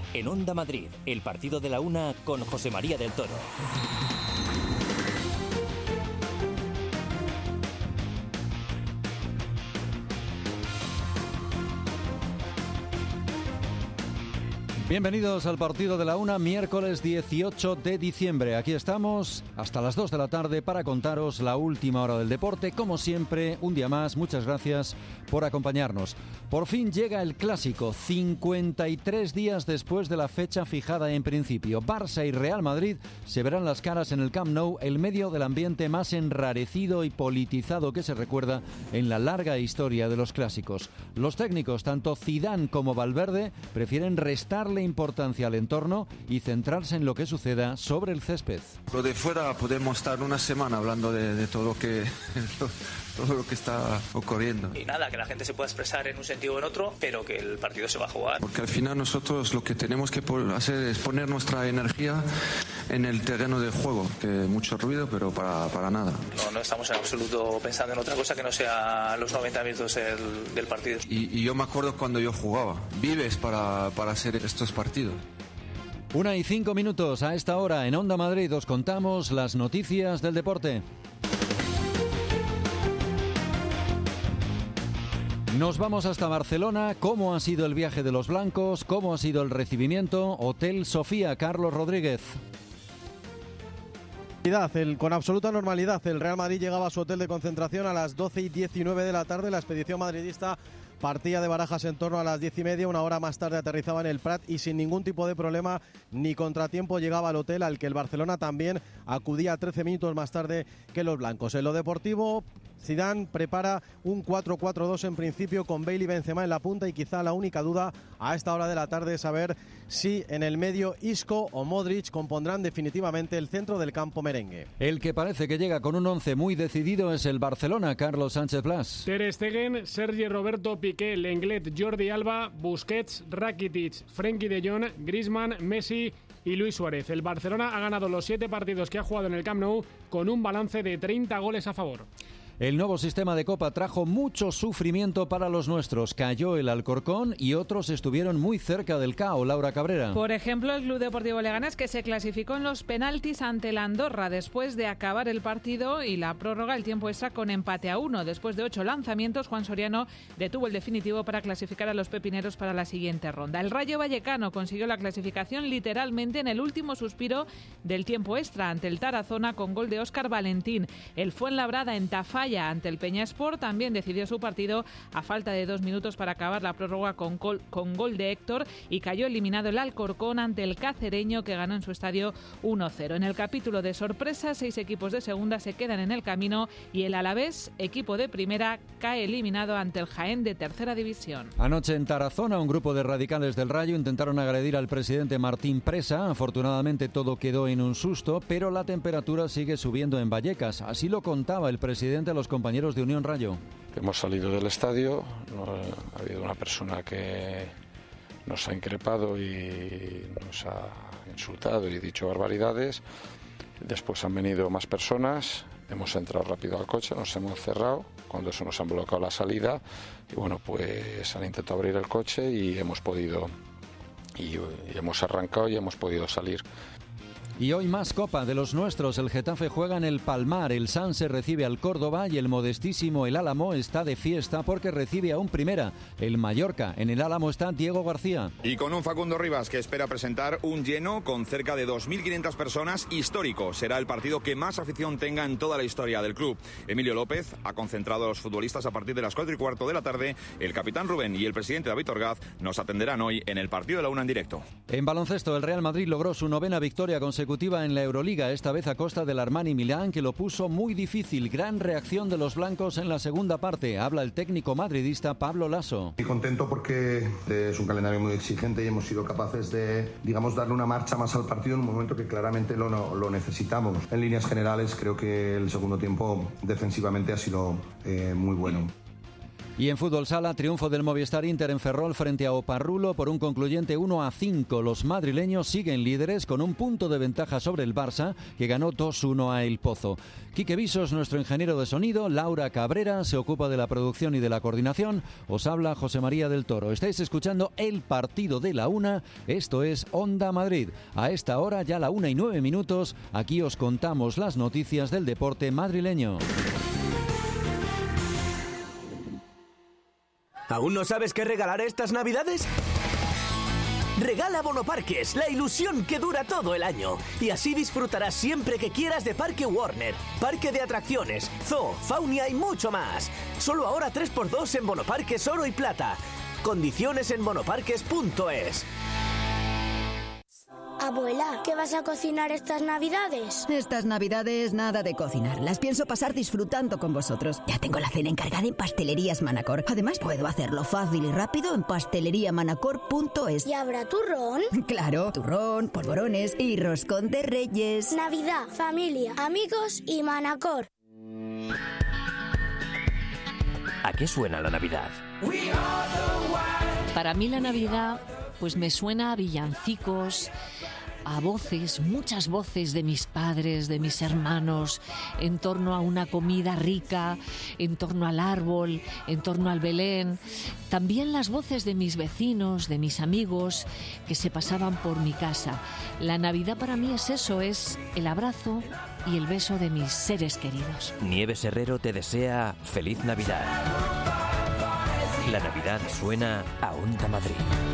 En Onda Madrid, el partido de la una con José María del Toro. Bienvenidos al partido de la una, miércoles 18 de diciembre. Aquí estamos hasta las 2 de la tarde para contaros la última hora del deporte. Como siempre, un día más, muchas gracias por acompañarnos. Por fin llega el clásico, 53 días después de la fecha fijada en principio. Barça y Real Madrid se verán las caras en el Camp Nou, el medio del ambiente más enrarecido y politizado que se recuerda en la larga historia de los clásicos. Los técnicos, tanto Zidane como Valverde, prefieren restarle importancia al entorno y centrarse en lo que suceda sobre el césped. Lo de fuera podemos estar una semana hablando de todo todo lo que está ocurriendo. Y nada, que la gente se pueda expresar en un sentido o en otro, pero que el partido se va a jugar. Porque al final nosotros lo que tenemos que hacer es poner nuestra energía en el terreno del juego, que mucho ruido, pero para nada. No estamos en absoluto pensando en otra cosa que no sea los 90 minutos del partido. Y yo me acuerdo cuando yo jugaba. Vives para hacer estos partidos. 1:05 a esta hora en Onda Madrid os contamos las noticias del deporte. Nos vamos hasta Barcelona. ¿Cómo ha sido el viaje de los blancos? ¿Cómo ha sido el recibimiento? Hotel Sofía, Carlos Rodríguez. Con absoluta normalidad, el Real Madrid llegaba a su hotel de concentración a las 12:19 de la tarde. La expedición madridista partía de Barajas en torno a las 10:30, una hora más tarde aterrizaba en el Prat y sin ningún tipo de problema ni contratiempo llegaba al hotel, al que el Barcelona también acudía 13 minutos más tarde que los blancos. En lo deportivo, Zidane prepara un 4-4-2 en principio con Bale y Benzema en la punta y quizá la única duda a esta hora de la tarde es saber si en el medio Isco o Modric compondrán definitivamente el centro del campo merengue. El que parece que llega con un 11 muy decidido es el Barcelona, Carlos Sánchez Blas. Ter Stegen, Sergi Roberto, Piqué, Lenglet, Jordi Alba, Busquets, Rakitic, Frenkie de Jong, Griezmann, Messi y Luis Suárez. El Barcelona ha ganado los 7 partidos que ha jugado en el Camp Nou con un balance de 30 goles a favor. El nuevo sistema de Copa trajo mucho sufrimiento para los nuestros. Cayó el Alcorcón y otros estuvieron muy cerca del cao. Laura Cabrera. Por ejemplo, el Club Deportivo Leganés, que se clasificó en los penaltis ante la Andorra después de acabar el partido y la prórroga, el tiempo extra con empate a 1. Después de 8 lanzamientos, Juan Soriano detuvo el definitivo para clasificar a los pepineros para la siguiente ronda. El Rayo Vallecano consiguió la clasificación literalmente en el último suspiro del tiempo extra ante el Tarazona con gol de Óscar Valentín. El Fuenlabrada en Tafalla ante el Peñaspor también decidió su partido a falta de 2 minutos para acabar la prórroga con gol de Héctor y cayó eliminado el Alcorcón ante el Cacereño que ganó en su estadio 1-0. En el capítulo de sorpresas, 6 equipos de segunda se quedan en el camino y el Alavés, equipo de primera, cae eliminado ante el Jaén de tercera división. Anoche en Tarazona, un grupo de radicales del Rayo intentaron agredir al presidente Martín Presa. Afortunadamente todo quedó en un susto, pero la temperatura sigue subiendo en Vallecas. Así lo contaba el presidente a los compañeros de Unión Rayo. Hemos salido del estadio, ha habido una persona que nos ha increpado y nos ha insultado y dicho barbaridades. Después han venido más personas, hemos entrado rápido al coche, nos hemos cerrado, cuando eso nos han bloqueado la salida y bueno, pues han intentado abrir el coche y hemos podido, y hemos arrancado y hemos podido salir. Y hoy más Copa de los nuestros. El Getafe juega en el Palmar, el Sanse recibe al Córdoba y el modestísimo El Álamo está de fiesta porque recibe a un Primera, el Mallorca. En el Álamo está Diego García. Y con un Facundo Rivas que espera presentar un lleno con cerca de 2.500 personas histórico. Será el partido que más afición tenga en toda la historia del club. Emilio López ha concentrado a los futbolistas a partir de las 4:15 de la tarde. El capitán Rubén y el presidente David Orgaz nos atenderán hoy en el partido de la una en directo. En baloncesto, el Real Madrid logró su 9ª victoria consecutiva en la Euroliga, esta vez a costa del Armani Milán, que lo puso muy difícil. Gran reacción de los blancos en la segunda parte. Habla el técnico madridista Pablo Lasso. Estoy contento porque es un calendario muy exigente y hemos sido capaces de, darle una marcha más al partido en un momento que claramente lo necesitamos. En líneas generales, creo que el segundo tiempo defensivamente ha sido muy bueno. Y en fútbol sala, triunfo del Movistar Inter en Ferrol frente a Oparrulo por un concluyente 1-5. Los madrileños siguen líderes con un punto de ventaja sobre el Barça, que ganó 2-1 a El Pozo. Quique Visos, nuestro ingeniero de sonido, Laura Cabrera se ocupa de la producción y de la coordinación. Os habla José María del Toro. Estáis escuchando el partido de la una. Esto es Onda Madrid. A esta hora, ya la 1:09, aquí os contamos las noticias del deporte madrileño. ¿Aún no sabes qué regalar estas Navidades? Regala Bonoparques, la ilusión que dura todo el año. Y así disfrutarás siempre que quieras de Parque Warner, parque de atracciones, zoo, faunia y mucho más. Solo ahora 3x2 en Bonoparques Oro y Plata. Condiciones en bonoparques.es. Abuela, ¿qué vas a cocinar estas Navidades? Estas Navidades nada de cocinar. Las pienso pasar disfrutando con vosotros. Ya tengo la cena encargada en Pastelerías Manacor. Además, puedo hacerlo fácil y rápido en pasteleriamanacor.es. ¿Y habrá turrón? Claro, turrón, polvorones y roscón de Reyes. Navidad, familia, amigos y Manacor. ¿A qué suena la Navidad? Para mí la Navidad pues me suena a villancicos, a voces, muchas voces de mis padres, de mis hermanos, en torno a una comida rica, en torno al árbol, en torno al Belén. También las voces de mis vecinos, de mis amigos que se pasaban por mi casa. La Navidad para mí es eso, es el abrazo y el beso de mis seres queridos. Nieves Herrero te desea feliz Navidad. La Navidad suena a Onda Madrid.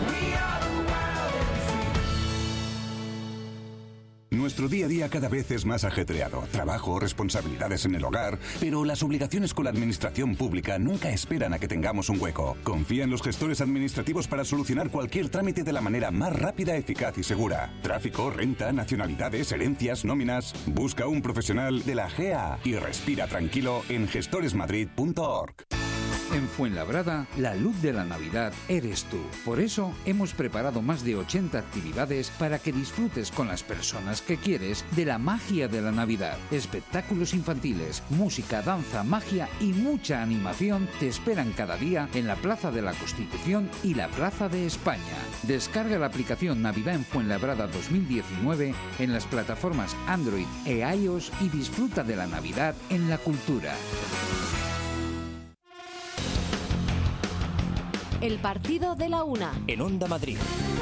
Nuestro día a día cada vez es más ajetreado. Trabajo, responsabilidades en el hogar, pero las obligaciones con la administración pública nunca esperan a que tengamos un hueco. Confía en los gestores administrativos para solucionar cualquier trámite de la manera más rápida, eficaz y segura. Tráfico, renta, nacionalidades, herencias, nóminas. Busca un profesional de la GEA y respira tranquilo en gestoresmadrid.org. En Fuenlabrada, la luz de la Navidad eres tú. Por eso hemos preparado más de 80 actividades para que disfrutes con las personas que quieres de la magia de la Navidad. Espectáculos infantiles, música, danza, magia y mucha animación te esperan cada día en la Plaza de la Constitución y la Plaza de España. Descarga la aplicación Navidad en Fuenlabrada 2019 en las plataformas Android e iOS y disfruta de la Navidad en la cultura. El partido de la una. En Onda Madrid.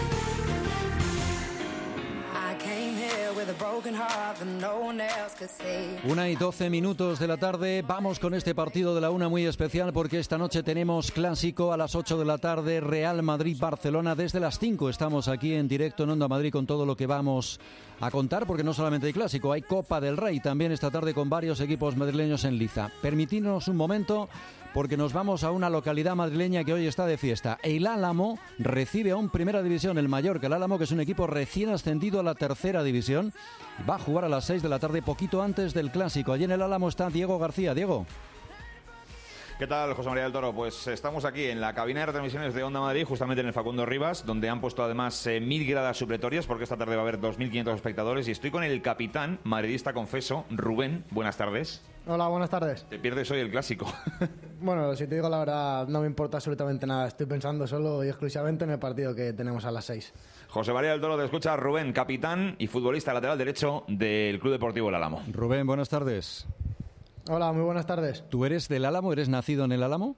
1:12 de la tarde. Vamos con este partido de la una muy especial porque esta noche tenemos clásico a las 8 de la tarde. Real Madrid-Barcelona. Desde las 5 estamos aquí en directo en Onda Madrid con todo lo que vamos a contar, porque no solamente hay clásico, hay Copa del Rey también esta tarde con varios equipos madrileños en liza. Permitidnos un momento, porque nos vamos a una localidad madrileña que hoy está de fiesta. El Álamo recibe a un Primera División, el Mallorca. El Álamo, que es un equipo recién ascendido a la Tercera División, va a jugar a las 6 de la tarde, poquito antes del clásico. Allí en el Álamo está Diego García. Diego. ¿Qué tal, José María del Toro? Pues estamos aquí en la cabina de retransmisiones de Onda Madrid, justamente en el Facundo Rivas, donde han puesto además 1.000 gradas supletorias, porque esta tarde va a haber 2.500 espectadores, y estoy con el capitán madridista, confeso, Rubén. Buenas tardes. Hola, buenas tardes. Te pierdes hoy el clásico. Bueno, si te digo la verdad, no me importa absolutamente nada. Estoy pensando solo y exclusivamente en el partido que tenemos a las 6. José María del Toro, te escucha. Rubén, capitán y futbolista lateral derecho del Club Deportivo El Álamo. Rubén, buenas tardes. Hola, muy buenas tardes. ¿Tú eres del Álamo? ¿Eres nacido en el Álamo?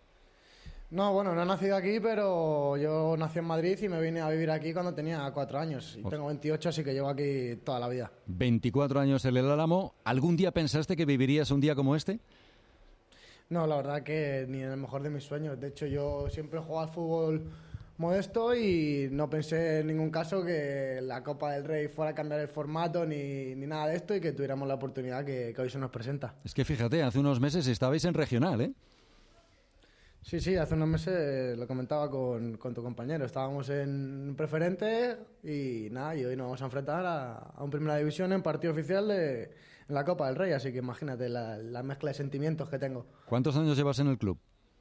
No, bueno, no he nacido aquí, pero yo nací en Madrid y me vine a vivir aquí cuando tenía 4 años. Y tengo 28, así que llevo aquí toda la vida. 24 años en el Álamo. ¿Algún día pensaste que vivirías un día como este? No, la verdad que ni en el mejor de mis sueños. De hecho, yo siempre he jugado al fútbol modesto y no pensé en ningún caso que la Copa del Rey fuera a cambiar el formato ni nada de esto, y que tuviéramos la oportunidad que hoy se nos presenta. Es que fíjate, hace unos meses estabais en regional, ¿eh? Sí, hace unos meses lo comentaba con tu compañero. Estábamos en preferente y nada, y hoy nos vamos a enfrentar a un Primera División en partido oficial en la Copa del Rey, así que imagínate la mezcla de sentimientos que tengo. ¿Cuántos años llevas en el club?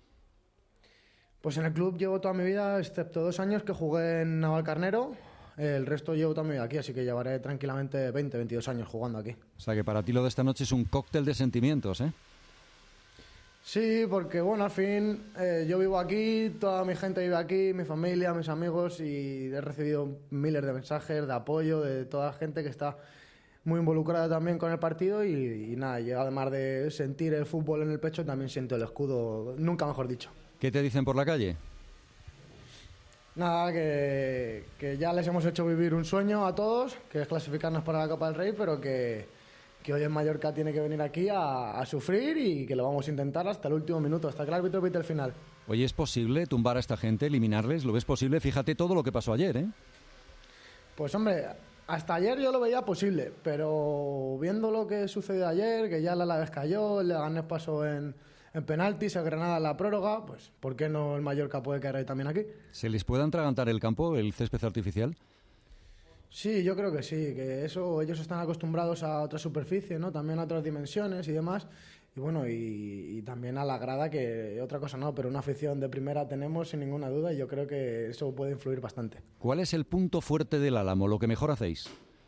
Pues en el club llevo toda mi vida, excepto 2 años que jugué en Navalcarnero. El resto llevo toda mi vida aquí, así que llevaré tranquilamente 20, 22 años jugando aquí. O sea que para ti lo de esta noche es un cóctel de sentimientos, ¿eh? Sí, porque bueno, al fin yo vivo aquí, toda mi gente vive aquí, mi familia, mis amigos, y he recibido miles de mensajes de apoyo de toda la gente que está muy involucrada también con el partido y nada, yo además de sentir el fútbol en el pecho también siento el escudo, nunca mejor dicho. ¿Qué te dicen por la calle? Nada, que ya les hemos hecho vivir un sueño a todos, que es clasificarnos para la Copa del Rey, pero que hoy en Mallorca tiene que venir aquí a sufrir y que lo vamos a intentar hasta el último minuto, hasta que el árbitro pite el final. Oye, ¿es posible tumbar a esta gente, eliminarles? ¿Lo ves posible? Fíjate todo lo que pasó ayer, ¿eh? Pues hombre, hasta ayer yo lo veía posible, pero viendo lo que sucedió ayer, que ya el Alavés cayó, el Leganés pasó en penaltis, el Granada en la prórroga, pues ¿por qué no el Mallorca puede caer ahí también aquí? ¿Se les puede atragantar el campo, el césped artificial? Sí, yo creo que sí, que eso ellos están acostumbrados a otra superficie, ¿no? También a otras dimensiones y demás. Y bueno, y también a la grada, que otra cosa no, pero una afición de primera tenemos sin ninguna duda y yo creo que eso puede influir bastante. ¿Cuál es el punto fuerte del Álamo, lo que mejor hacéis?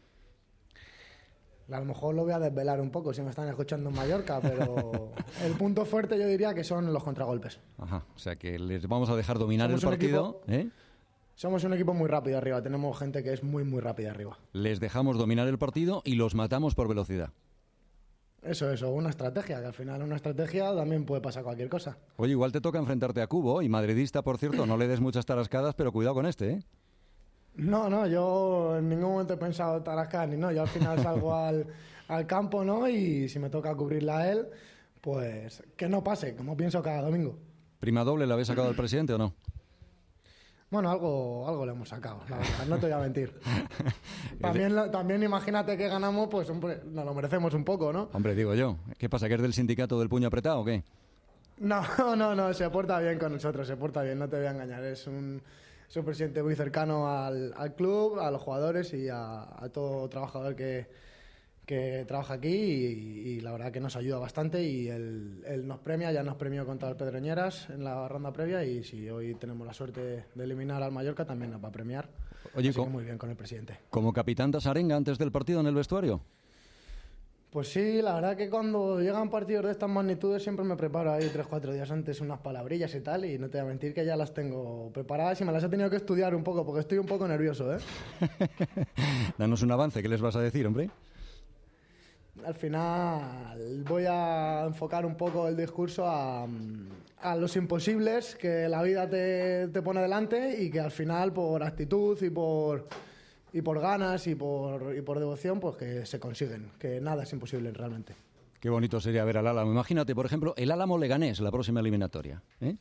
A lo mejor lo voy a desvelar un poco si me están escuchando en Mallorca, pero el punto fuerte yo diría que son los contragolpes. Ajá, o sea que les vamos a dejar dominar el partido, ¿eh? Somos un equipo muy rápido arriba, tenemos gente que es muy, muy rápida arriba. Les dejamos dominar el partido y los matamos por velocidad. Eso, una estrategia, que al final una estrategia también puede pasar cualquier cosa. Oye, igual te toca enfrentarte a Cubo, y madridista, por cierto, no le des muchas tarascadas, pero cuidado con este, ¿eh? No, yo en ningún momento he pensado tarascar ni no, yo al final salgo al campo, ¿no? Y si me toca cubrirla a él, pues que no pase, como pienso cada domingo. ¿Prima doble le habéis sacado al presidente o no? Bueno, algo le hemos sacado, la verdad, no te voy a mentir. También imagínate que ganamos, pues hombre, nos lo merecemos un poco, ¿no? Hombre, digo yo, ¿qué pasa, que es del sindicato del puño apretado o qué? No, se porta bien con nosotros, se porta bien, no te voy a engañar, es un presidente muy cercano al club, a los jugadores y a todo trabajador que trabaja aquí y la verdad que nos ayuda bastante y él nos premia, ya nos premió contra el Pedroñeras en la ronda previa y si hoy tenemos la suerte de eliminar al Mallorca también nos va a premiar. Oye, así que muy bien con el presidente. ¿Como capitán das arenga antes del partido en el vestuario? Pues sí, la verdad que cuando llegan partidos de estas magnitudes siempre me preparo ahí 3-4 días antes unas palabrillas y tal y no te voy a mentir que ya las tengo preparadas y me las he tenido que estudiar un poco porque estoy un poco nervioso, ¿eh? Danos un avance, ¿qué les vas a decir, hombre? Al final voy a enfocar un poco el discurso a los imposibles que la vida te pone delante y que al final por actitud y por ganas y por devoción pues que se consiguen, que nada es imposible realmente. Qué bonito sería ver al Álamo. Imagínate, por ejemplo, el Álamo Leganés, la próxima eliminatoria, ¿eh?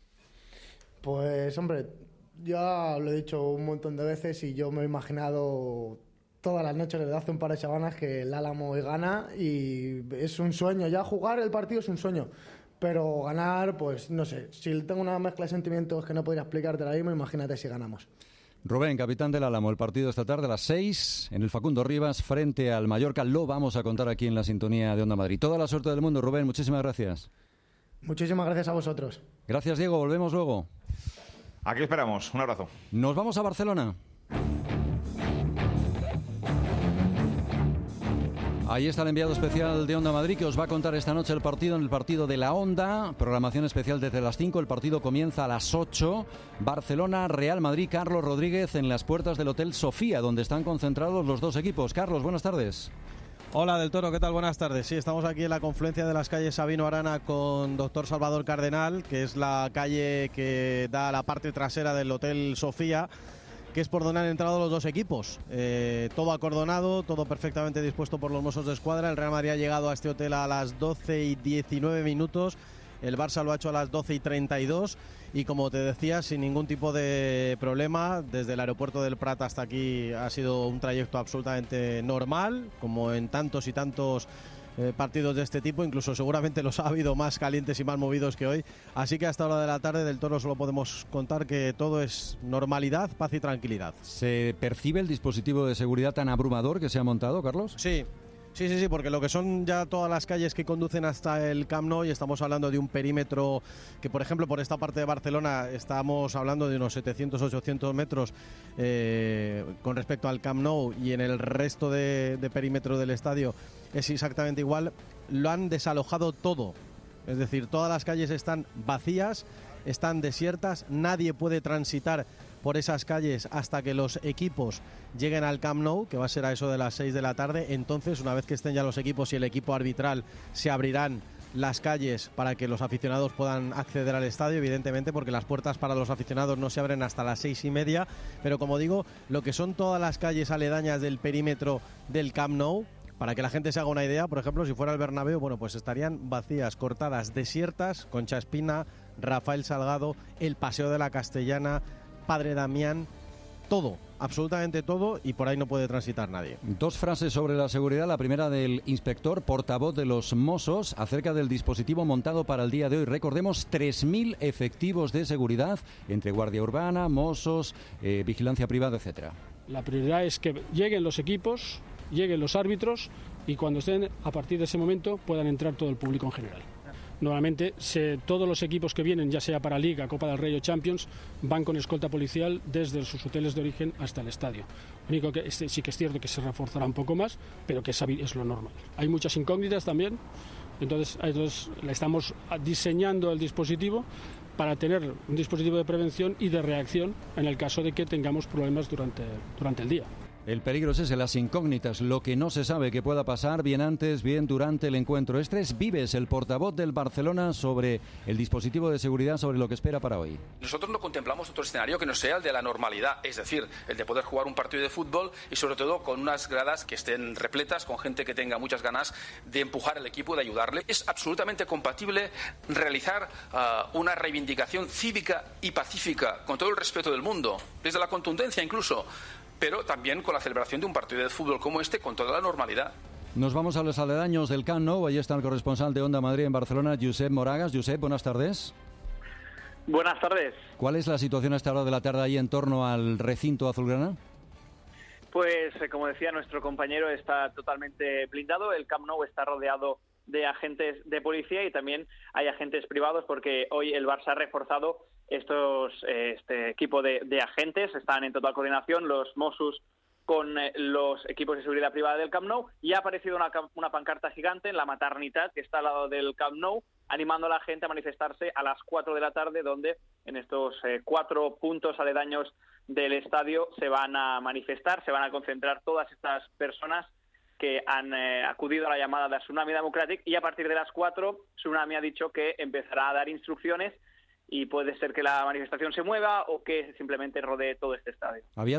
Pues hombre, ya lo he dicho un montón de veces y yo me he imaginado todas las noches desde hace un par de semanas que el Álamo hoy gana y es un sueño, ya jugar el partido es un sueño, pero ganar, pues no sé, si tengo una mezcla de sentimientos que no podría explicarte ahora mismo, imagínate si ganamos. Rubén, capitán del Álamo, el partido esta tarde a las 6 en el Facundo Rivas frente al Mallorca, lo vamos a contar aquí en la sintonía de Onda Madrid. Toda la suerte del mundo, Rubén, muchísimas gracias. Muchísimas gracias a vosotros. Gracias, Diego, volvemos luego. Aquí esperamos, un abrazo. Nos vamos a Barcelona. Ahí está el enviado especial de Onda Madrid que os va a contar esta noche el partido en el partido de la Onda. Programación especial desde las 5. El partido comienza a las 8. Barcelona, Real Madrid, Carlos Rodríguez en las puertas del Hotel Sofía, donde están concentrados los dos equipos. Carlos, buenas tardes. Hola Del Toro, ¿qué tal? Buenas tardes. Sí, estamos aquí en la confluencia de las calles Sabino Arana con Dr. Salvador Cardenal, que es la calle que da a la parte trasera del Hotel Sofía, que es por donde han entrado los dos equipos. Todo acordonado, todo perfectamente dispuesto por los Mossos de Escuadra. El Real Madrid ha llegado a este hotel a las 12:19. El Barça lo ha hecho a las 12:32. Y como te decía, sin ningún tipo de problema, desde el aeropuerto del Prat hasta aquí ha sido un trayecto absolutamente normal, como en tantos y tantos partidos de este tipo, incluso seguramente los ha habido más calientes y más movidos que hoy, así que hasta hora de la tarde Del Toro solo podemos contar que todo es normalidad, paz y tranquilidad. ¿Se percibe el dispositivo de seguridad tan abrumador que se ha montado, Carlos? Sí, porque lo que son ya todas las calles que conducen hasta el Camp Nou, y estamos hablando de un perímetro que, por ejemplo, por esta parte de Barcelona estamos hablando de unos 700-800 metros con respecto al Camp Nou, y en el resto de perímetro del estadio es exactamente igual. Lo han desalojado todo Es decir, todas las calles están vacías, están desiertas, nadie puede transitar por esas calles hasta que los equipos lleguen al Camp Nou, que va a ser a eso de las 6 de la tarde. Entonces, una vez que estén ya los equipos y el equipo arbitral, se abrirán las calles para que los aficionados puedan acceder al estadio, evidentemente, porque las puertas para los aficionados no se abren hasta las 6:30. Pero como digo, lo que son todas las calles aledañas del perímetro del Camp Nou, para que la gente se haga una idea, por ejemplo, si fuera el Bernabéu, bueno, pues estarían vacías, cortadas, desiertas. Concha Espina, Rafael Salgado, el Paseo de la Castellana, Padre Damián, todo, absolutamente todo, y por ahí no puede transitar nadie. Dos frases sobre la seguridad. La primera del inspector, portavoz de los Mossos, acerca del dispositivo montado para el día de hoy. Recordemos, 3.000 efectivos de seguridad entre Guardia Urbana, Mossos, vigilancia privada, etcétera. La prioridad es que lleguen los equipos, lleguen los árbitros y cuando estén, a partir de ese momento, puedan entrar todo el público en general. Normalmente todos los equipos que vienen, ya sea para Liga, Copa del Rey o Champions, van con escolta policial desde sus hoteles de origen hasta el estadio. Lo único que sí que es cierto que se reforzará un poco más, pero que es lo normal. Hay muchas incógnitas también, entonces estamos diseñando el dispositivo para tener un dispositivo de prevención y de reacción en el caso de que tengamos problemas durante el día. El peligro es ese, las incógnitas, lo que no se sabe que pueda pasar bien antes, bien durante el encuentro. Este es Vives, el portavoz del Barcelona, sobre el dispositivo de seguridad, sobre lo que espera para hoy. Nosotros no contemplamos otro escenario que no sea el de la normalidad, es decir, el de poder jugar un partido de fútbol y sobre todo con unas gradas que estén repletas, con gente que tenga muchas ganas de empujar al equipo, de ayudarle. Es absolutamente compatible realizar una reivindicación cívica y pacífica, con todo el respeto del mundo, desde la contundencia incluso, pero también con la celebración de un partido de fútbol como este, con toda la normalidad. Nos vamos a los aledaños del Camp Nou. Ahí está el corresponsal de Onda Madrid en Barcelona, Josep Moragas. Josep, buenas tardes. Buenas tardes. ¿Cuál es la situación a esta hora de la tarde ahí en torno al recinto azulgrana? Pues, como decía nuestro compañero, está totalmente blindado. El Camp Nou está rodeado de agentes de policía y también hay agentes privados, porque hoy el Barça ha reforzado este equipo de agentes. Están en total coordinación los Mossos con los equipos de seguridad privada del Camp Nou, y ha aparecido una pancarta gigante en la Maternitat, que está al lado del Camp Nou, animando a la gente a manifestarse a las 4 de la tarde, donde en estos 4 puntos aledaños del estadio se van a manifestar, se van a concentrar todas estas personas que han acudido a la llamada de Tsunami Democratic, y a partir de las 4 Tsunami ha dicho que empezará a dar instrucciones y puede ser que la manifestación se mueva o que simplemente rodee todo este estadio. Había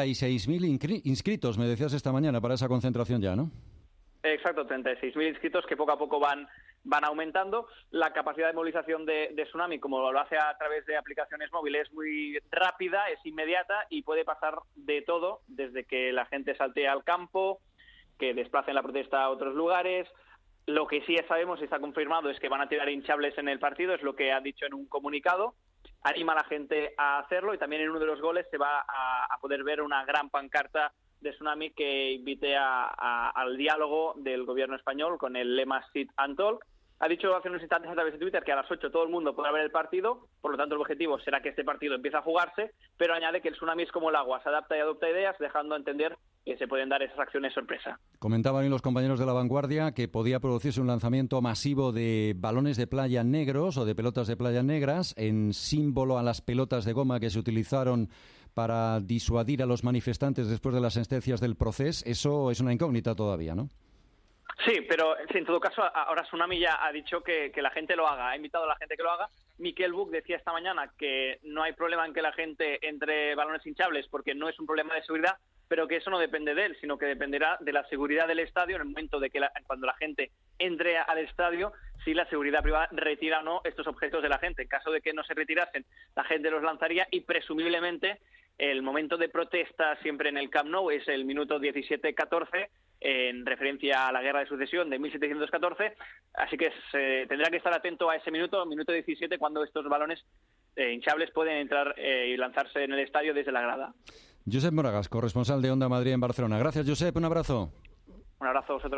36.000 inscritos, me decías esta mañana, para esa concentración ya, ¿no? Exacto, 36.000 inscritos que poco a poco van aumentando. La capacidad de movilización de Tsunami, como lo hace a través de aplicaciones móviles, es muy rápida, es inmediata y puede pasar de todo, desde que la gente salte al campo, que desplacen la protesta a otros lugares. Lo que sí ya sabemos y está confirmado es que van a tirar hinchables en el partido, es lo que ha dicho en un comunicado. Anima a la gente a hacerlo, y también en uno de los goles se va a poder ver una gran pancarta de Tsunami que invite al diálogo del gobierno español con el lema Sit and Talk. Ha dicho hace unos instantes a través de Twitter que a las 8 todo el mundo podrá ver el partido, por lo tanto el objetivo será que este partido empiece a jugarse, pero añade que el Tsunami es como el agua, se adapta y adopta ideas, dejando a entender que se pueden dar esas acciones sorpresa. Comentaban hoy los compañeros de La Vanguardia que podía producirse un lanzamiento masivo de balones de playa negros o de pelotas de playa negras, en símbolo a las pelotas de goma que se utilizaron para disuadir a los manifestantes después de las sentencias del proceso. Eso es una incógnita todavía, ¿no? Sí, pero en todo caso ahora Tsunami ya ha dicho que la gente lo haga, ha invitado a la gente que lo haga. Miquel Buch decía esta mañana que no hay problema en que la gente entre balones hinchables porque no es un problema de seguridad, pero que eso no depende de él, sino que dependerá de la seguridad del estadio en el momento de que cuando la gente entre al estadio, si la seguridad privada retira o no estos objetos de la gente. En caso de que no se retirasen, la gente los lanzaría y presumiblemente el momento de protesta siempre en el Camp Nou es el minuto 17-14, en referencia a la Guerra de Sucesión de 1714, así que tendrá que estar atento a ese minuto 17, cuando estos balones hinchables pueden entrar y lanzarse en el estadio desde la grada. Josep Moragas, corresponsal de Onda Madrid en Barcelona. Gracias, Josep, un abrazo. Un abrazo a vosotros.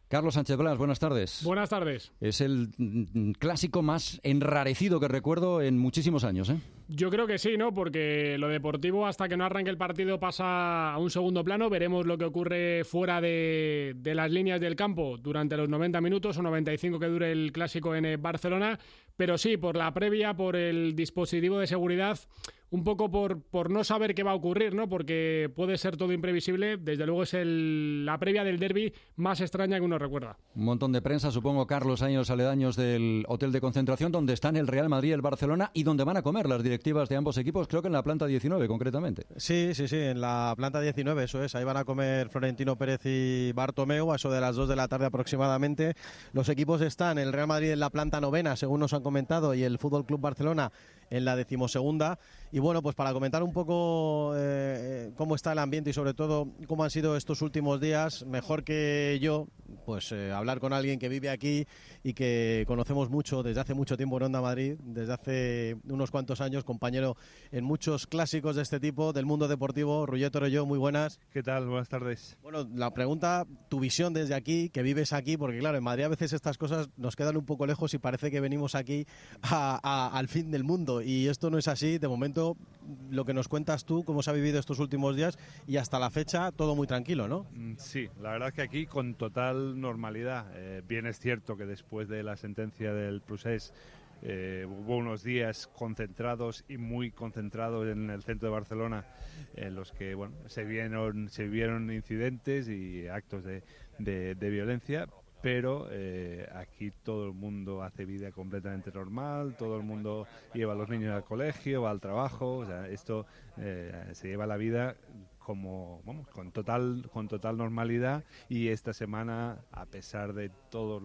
Carlos Sánchez Blas, buenas tardes. Buenas tardes. Es el clásico más enrarecido que recuerdo en muchísimos años, ¿eh? Yo creo que sí, ¿no? Porque lo deportivo, hasta que no arranque el partido, pasa a un segundo plano. Veremos lo que ocurre fuera de las líneas del campo durante los 90 minutos o 95 que dure el clásico en Barcelona. Pero sí, por la previa, por el dispositivo de seguridad, un poco por no saber qué va a ocurrir, ¿no? Porque puede ser todo imprevisible. Desde luego es la previa del derbi más extraña que uno recuerda. Un montón de prensa, supongo, Carlos, ahí en los aledaños del hotel de concentración, donde están el Real Madrid y el Barcelona y donde van a comer las directivas de ambos equipos, creo que en la planta 19 concretamente. Sí, en la planta 19, eso es. Ahí van a comer Florentino Pérez y Bartomeu a eso de las 2 de la tarde aproximadamente. Los equipos están, el Real Madrid en la planta 9ª, según nos han comentado, y el Fútbol Club Barcelona en la 12ª. Y bueno, pues para comentar un poco cómo está el ambiente y sobre todo cómo han sido estos últimos días, mejor que yo, pues hablar con alguien que vive aquí y que conocemos mucho desde hace mucho tiempo en Onda Madrid, desde hace unos cuantos años, compañero en muchos clásicos de este tipo del mundo deportivo. Rullet Torelló, muy buenas. ¿Qué tal? Buenas tardes. Bueno, la pregunta, tu visión desde aquí, que vives aquí, porque claro, en Madrid a veces estas cosas nos quedan un poco lejos y parece que venimos aquí al fin del mundo, y esto no es así. De momento, lo que nos cuentas tú, cómo se ha vivido estos últimos días y hasta la fecha, todo muy tranquilo, ¿no? Sí, la verdad es que aquí con total normalidad. Bien es cierto que después de la sentencia del procés hubo unos días concentrados y muy concentrados en el centro de Barcelona, en los que bueno, se vieron incidentes y actos de violencia. Pero aquí todo el mundo hace vida completamente normal, todo el mundo lleva a los niños al colegio, va al trabajo, o sea, esto se lleva la vida como con total normalidad. Y esta semana, a pesar de todos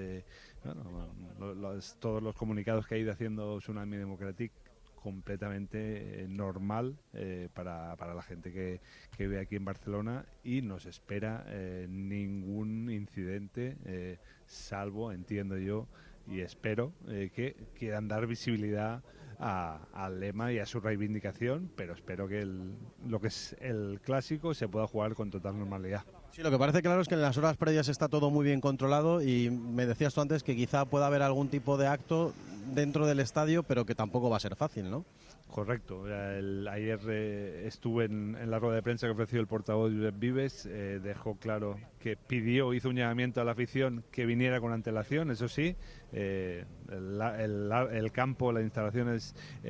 todos los comunicados que ha ido haciendo Tsunami Democratic, completamente normal para la gente que vive aquí en Barcelona, y nos espera ningún incidente, salvo, entiendo yo y espero, que quieran dar visibilidad al lema y a su reivindicación, pero espero que lo que es el clásico se pueda jugar con total normalidad. Sí, lo que parece claro es que en las horas previas está todo muy bien controlado, y me decías tú antes que quizá pueda haber algún tipo de acto dentro del estadio, pero que tampoco va a ser fácil, ¿no? Correcto. Ayer estuve en la rueda de prensa que ofreció el portavoz Vives, dejó claro que hizo un llamamiento a la afición que viniera con antelación. Eso sí, el campo, las instalaciones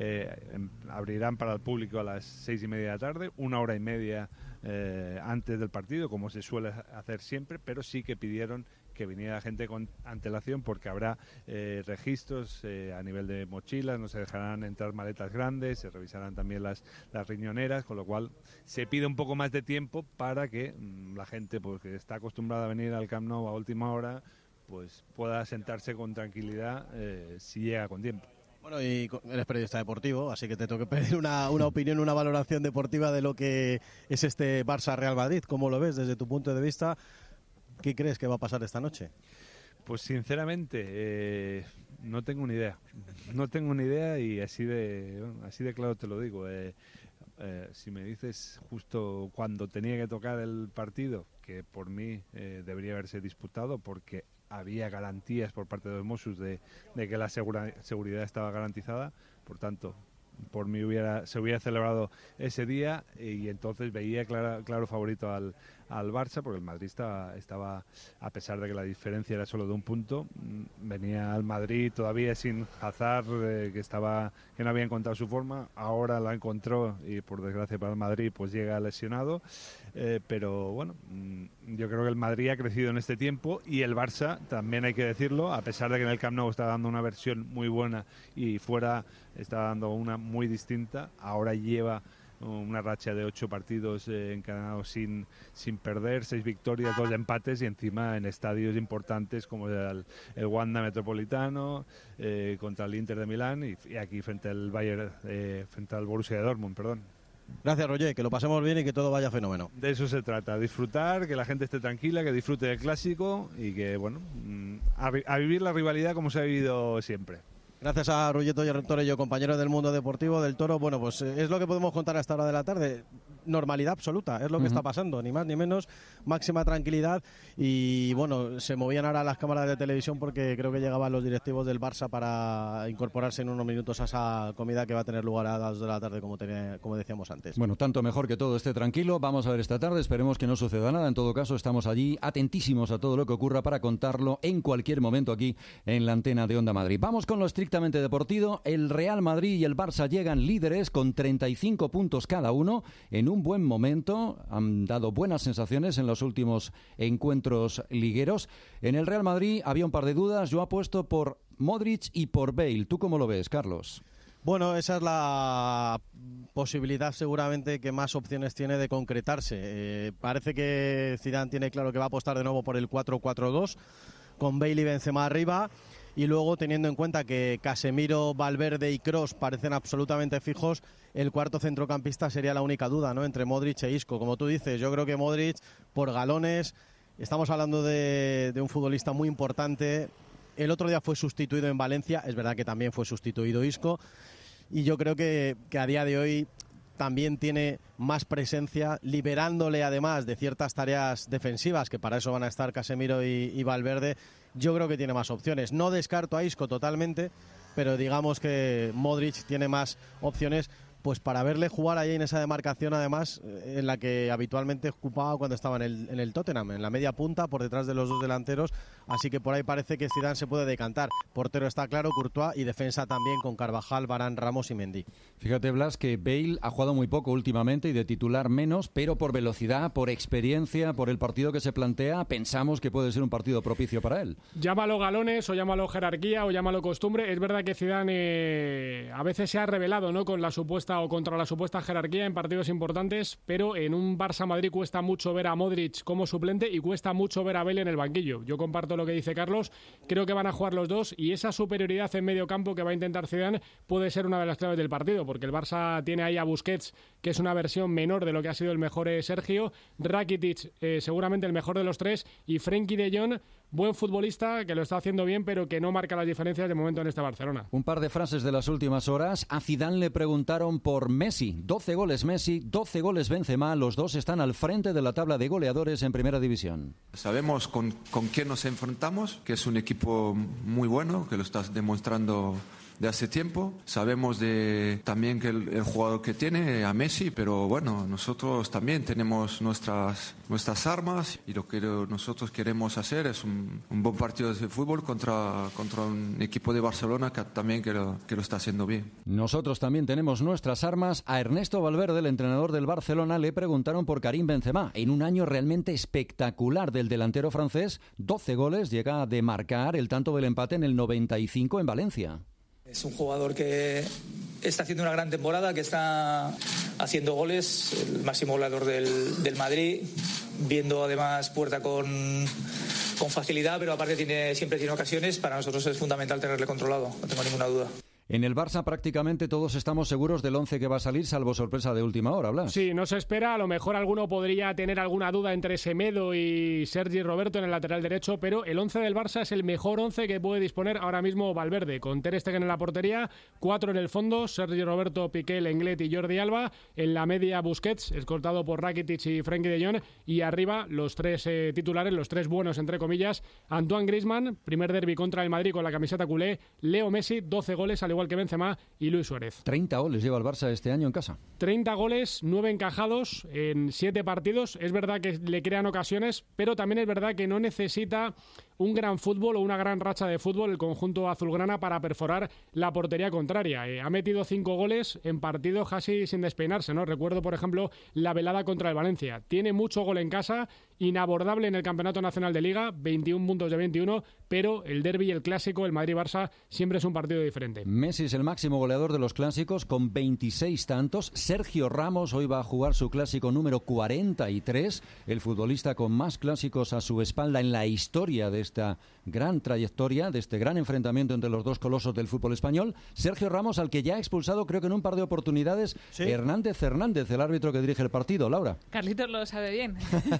abrirán para el público a las 6:30 de la tarde, 1 hora y media antes del partido, como se suele hacer siempre, pero sí que pidieron que viniera gente con antelación, porque habrá registros a nivel de mochilas, no se dejarán entrar maletas grandes, se revisarán también las riñoneras, con lo cual se pide un poco más de tiempo para que la gente, pues, que está acostumbrada a venir al Camp Nou a última hora, pues pueda sentarse con tranquilidad si llega con tiempo. Bueno, y eres periodista deportivo, así que te tengo que pedir una opinión, una valoración deportiva de lo que es este Barça-Real Madrid. ¿Cómo lo ves desde tu punto de vista? ¿Qué crees que va a pasar esta noche? Pues sinceramente no tengo ni idea. No tengo ni idea, y así de claro te lo digo. Si me dices justo cuando tenía que tocar el partido, que por mí debería haberse disputado porque había garantías por parte de los Mossos de que la seguridad estaba garantizada, por tanto, por mí se hubiera celebrado ese día, y entonces veía claro favorito al Barça, porque el Madrid estaba, a pesar de que la diferencia era solo de un punto, venía al Madrid todavía sin Hazard, que no había encontrado su forma. Ahora la encontró y, por desgracia para el Madrid, pues llega lesionado, pero bueno, yo creo que el Madrid ha crecido en este tiempo, y el Barça, también hay que decirlo, a pesar de que en el Camp Nou está dando una versión muy buena y fuera está dando una muy distinta, ahora lleva una racha de 8 partidos encadenados sin perder, 6 victorias, 2 empates, y encima en estadios importantes como el Wanda Metropolitano, contra el Inter de Milán, y aquí frente al Bayern, frente al Borussia de Dortmund, perdón. Gracias, Roger, que lo pasemos bien y que todo vaya fenómeno. De eso se trata, disfrutar, que la gente esté tranquila, que disfrute del clásico, y que, bueno, a vivir la rivalidad como se ha vivido siempre. Gracias a Rulleto y Torello, compañeros del Mundo Deportivo del Toro. Bueno, pues es lo que podemos contar a esta hora de la tarde. Normalidad absoluta, es lo que está pasando, ni más ni menos, máxima tranquilidad. Y bueno, se movían ahora las cámaras de televisión porque creo que llegaban los directivos del Barça para incorporarse en unos minutos a esa comida que va a tener lugar a las 2 de la tarde, como decíamos antes. Bueno, tanto mejor que todo esté tranquilo. Vamos a ver esta tarde, esperemos que no suceda nada. En todo caso, estamos allí atentísimos a todo lo que ocurra para contarlo en cualquier momento aquí en la antena de Onda Madrid. Vamos con lo estrictamente deportivo. El Real Madrid y el Barça llegan líderes con 35 puntos cada uno en un buen momento. Han dado buenas sensaciones en los últimos encuentros ligueros. En el Real Madrid había un par de dudas. Yo apuesto por Modric y por Bale. ¿Tú cómo lo ves, Carlos? Bueno, esa es la posibilidad seguramente que más opciones tiene de concretarse. Parece que Zidane tiene claro que va a apostar de nuevo por el 4-4-2 con Bale y Benzema arriba. Y luego, teniendo en cuenta que Casemiro, Valverde y Kroos parecen absolutamente fijos, el cuarto centrocampista sería la única duda, ¿no?, entre Modric e Isco. Como tú dices, yo creo que Modric, por galones, estamos hablando de un futbolista muy importante. El otro día fue sustituido en Valencia, es verdad que también fue sustituido Isco, y yo creo que a día de hoy también tiene más presencia, liberándole además de ciertas tareas defensivas, que para eso van a estar Casemiro y Valverde. Yo creo que tiene más opciones. No descarto a Isco totalmente, pero digamos que Modric tiene más opciones, pues para verle jugar ahí en esa demarcación, además, en la que habitualmente ocupaba cuando estaba en el Tottenham, en la media punta, por detrás de los dos delanteros, así que por ahí parece que Zidane se puede decantar. Portero está claro, Courtois, y defensa también con Carvajal, Varane, Ramos y Mendy. Fíjate, Blas, que Bale ha jugado muy poco últimamente y de titular menos, pero por velocidad, por experiencia, por el partido que se plantea, pensamos que puede ser un partido propicio para él. Llámalo galones, o llámalo jerarquía, o llámalo costumbre. Es verdad que Zidane a veces se ha revelado, ¿no?, con la supuesta o contra la supuesta jerarquía en partidos importantes, pero en un Barça-Madrid cuesta mucho ver a Modric como suplente y cuesta mucho ver a Bale en el banquillo. Yo comparto lo que dice Carlos, creo que van a jugar los dos y esa superioridad en medio campo que va a intentar Zidane puede ser una de las claves del partido, porque el Barça tiene ahí a Busquets, que es una versión menor de lo que ha sido el mejor Sergio, Rakitic, seguramente el mejor de los tres, y Frenkie de Jong, buen futbolista que lo está haciendo bien, pero que no marca las diferencias de momento en este Barcelona. Un par de frases de las últimas horas. A Zidane le preguntaron por Messi. 12 goles Messi, 12 goles Benzema. Los dos están al frente de la tabla de goleadores en Primera División. Sabemos con quién nos enfrentamos, que es un equipo muy bueno, que lo estás demostrando de hace tiempo. Sabemos también que el jugador que tiene a Messi, pero bueno, nosotros también tenemos nuestras armas y lo que nosotros queremos hacer es un buen partido de fútbol contra un equipo de Barcelona que también que lo está haciendo bien. Nosotros también tenemos nuestras armas. A Ernesto Valverde, el entrenador del Barcelona, le preguntaron por Karim Benzema. En un año realmente espectacular del delantero francés, 12 goles, llega de marcar el tanto del empate en el 95 en Valencia. Es un jugador que está haciendo una gran temporada, que está haciendo goles, el máximo goleador del Madrid, viendo además puerta con facilidad, pero aparte siempre tiene ocasiones. Para nosotros es fundamental tenerle controlado, no tengo ninguna duda. En el Barça prácticamente todos estamos seguros del 11 que va a salir, salvo sorpresa de última hora, Blas. Sí, no se espera, a lo mejor alguno podría tener alguna duda entre Semedo y Sergi Roberto en el lateral derecho, pero el 11 del Barça es el mejor 11 que puede disponer ahora mismo Valverde, con Ter Stegen en la portería, 4 en el fondo, Sergi Roberto, Piqué, Lenglet y Jordi Alba, en la media Busquets, escoltado por Rakitic y Frenkie de Jong, y arriba los tres titulares, los tres buenos entre comillas, Antoine Griezmann, primer derbi contra el Madrid con la camiseta culé, Leo Messi, 12 goles al igual que Benzema y Luis Suárez. 30 goles lleva el Barça este año en casa. 30 goles, 9 encajados en 7 partidos. Es verdad que le crean ocasiones, pero también es verdad que no necesita un gran fútbol o una gran racha de fútbol el conjunto azulgrana para perforar la portería contraria. Ha metido 5 goles en partidos casi sin despeinarse, ¿no? Recuerdo, por ejemplo, la velada contra el Valencia. Tiene mucho gol en casa, inabordable en el Campeonato Nacional de Liga, 21 puntos de 21, pero el derbi y el clásico, el Madrid-Barça, siempre es un partido diferente. Messi es el máximo goleador de los clásicos con 26 tantos. Sergio Ramos hoy va a jugar su clásico número 43, el futbolista con más clásicos a su espalda en la historia de esta gran trayectoria, de este gran enfrentamiento entre los dos colosos del fútbol español. Sergio Ramos, al que ya ha expulsado, creo que en un par de oportunidades, Hernández, el árbitro que dirige el partido. Laura. Carlitos lo sabe bien.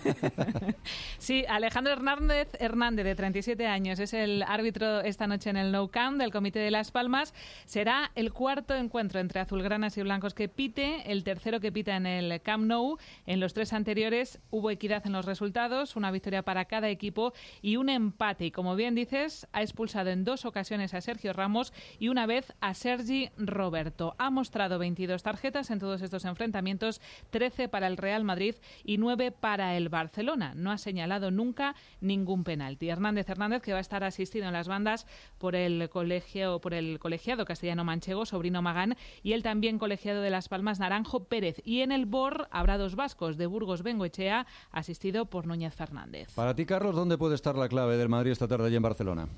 Sí, Alejandro Hernández, de 37 años, es el árbitro esta noche en el Nou Camp del Comité de Las Palmas. Será el cuarto encuentro entre azulgranas y blancos que pite, el tercero que pita en el Camp Nou. En los 3 anteriores hubo equidad en los resultados, una victoria para cada equipo y un empate. Y como bien dices, ha expulsado en 2 ocasiones a Sergio Ramos y una vez a Sergi Roberto. Ha mostrado 22 tarjetas en todos estos enfrentamientos, 13 para el Real Madrid y 9 para el Barcelona. No ha señalado nunca ningún penalti. Hernández, que va a estar asistido en las bandas por el colegiado castellano-manchego Sobrino Magán y el también colegiado de Las Palmas Naranjo Pérez. Y en el BOR habrá 2 vascos, de Burgos Bengoechea, asistido por Núñez Fernández. Para ti, Carlos, ¿dónde puede estar la clave del Madrid esta tarde allí en Barcelona?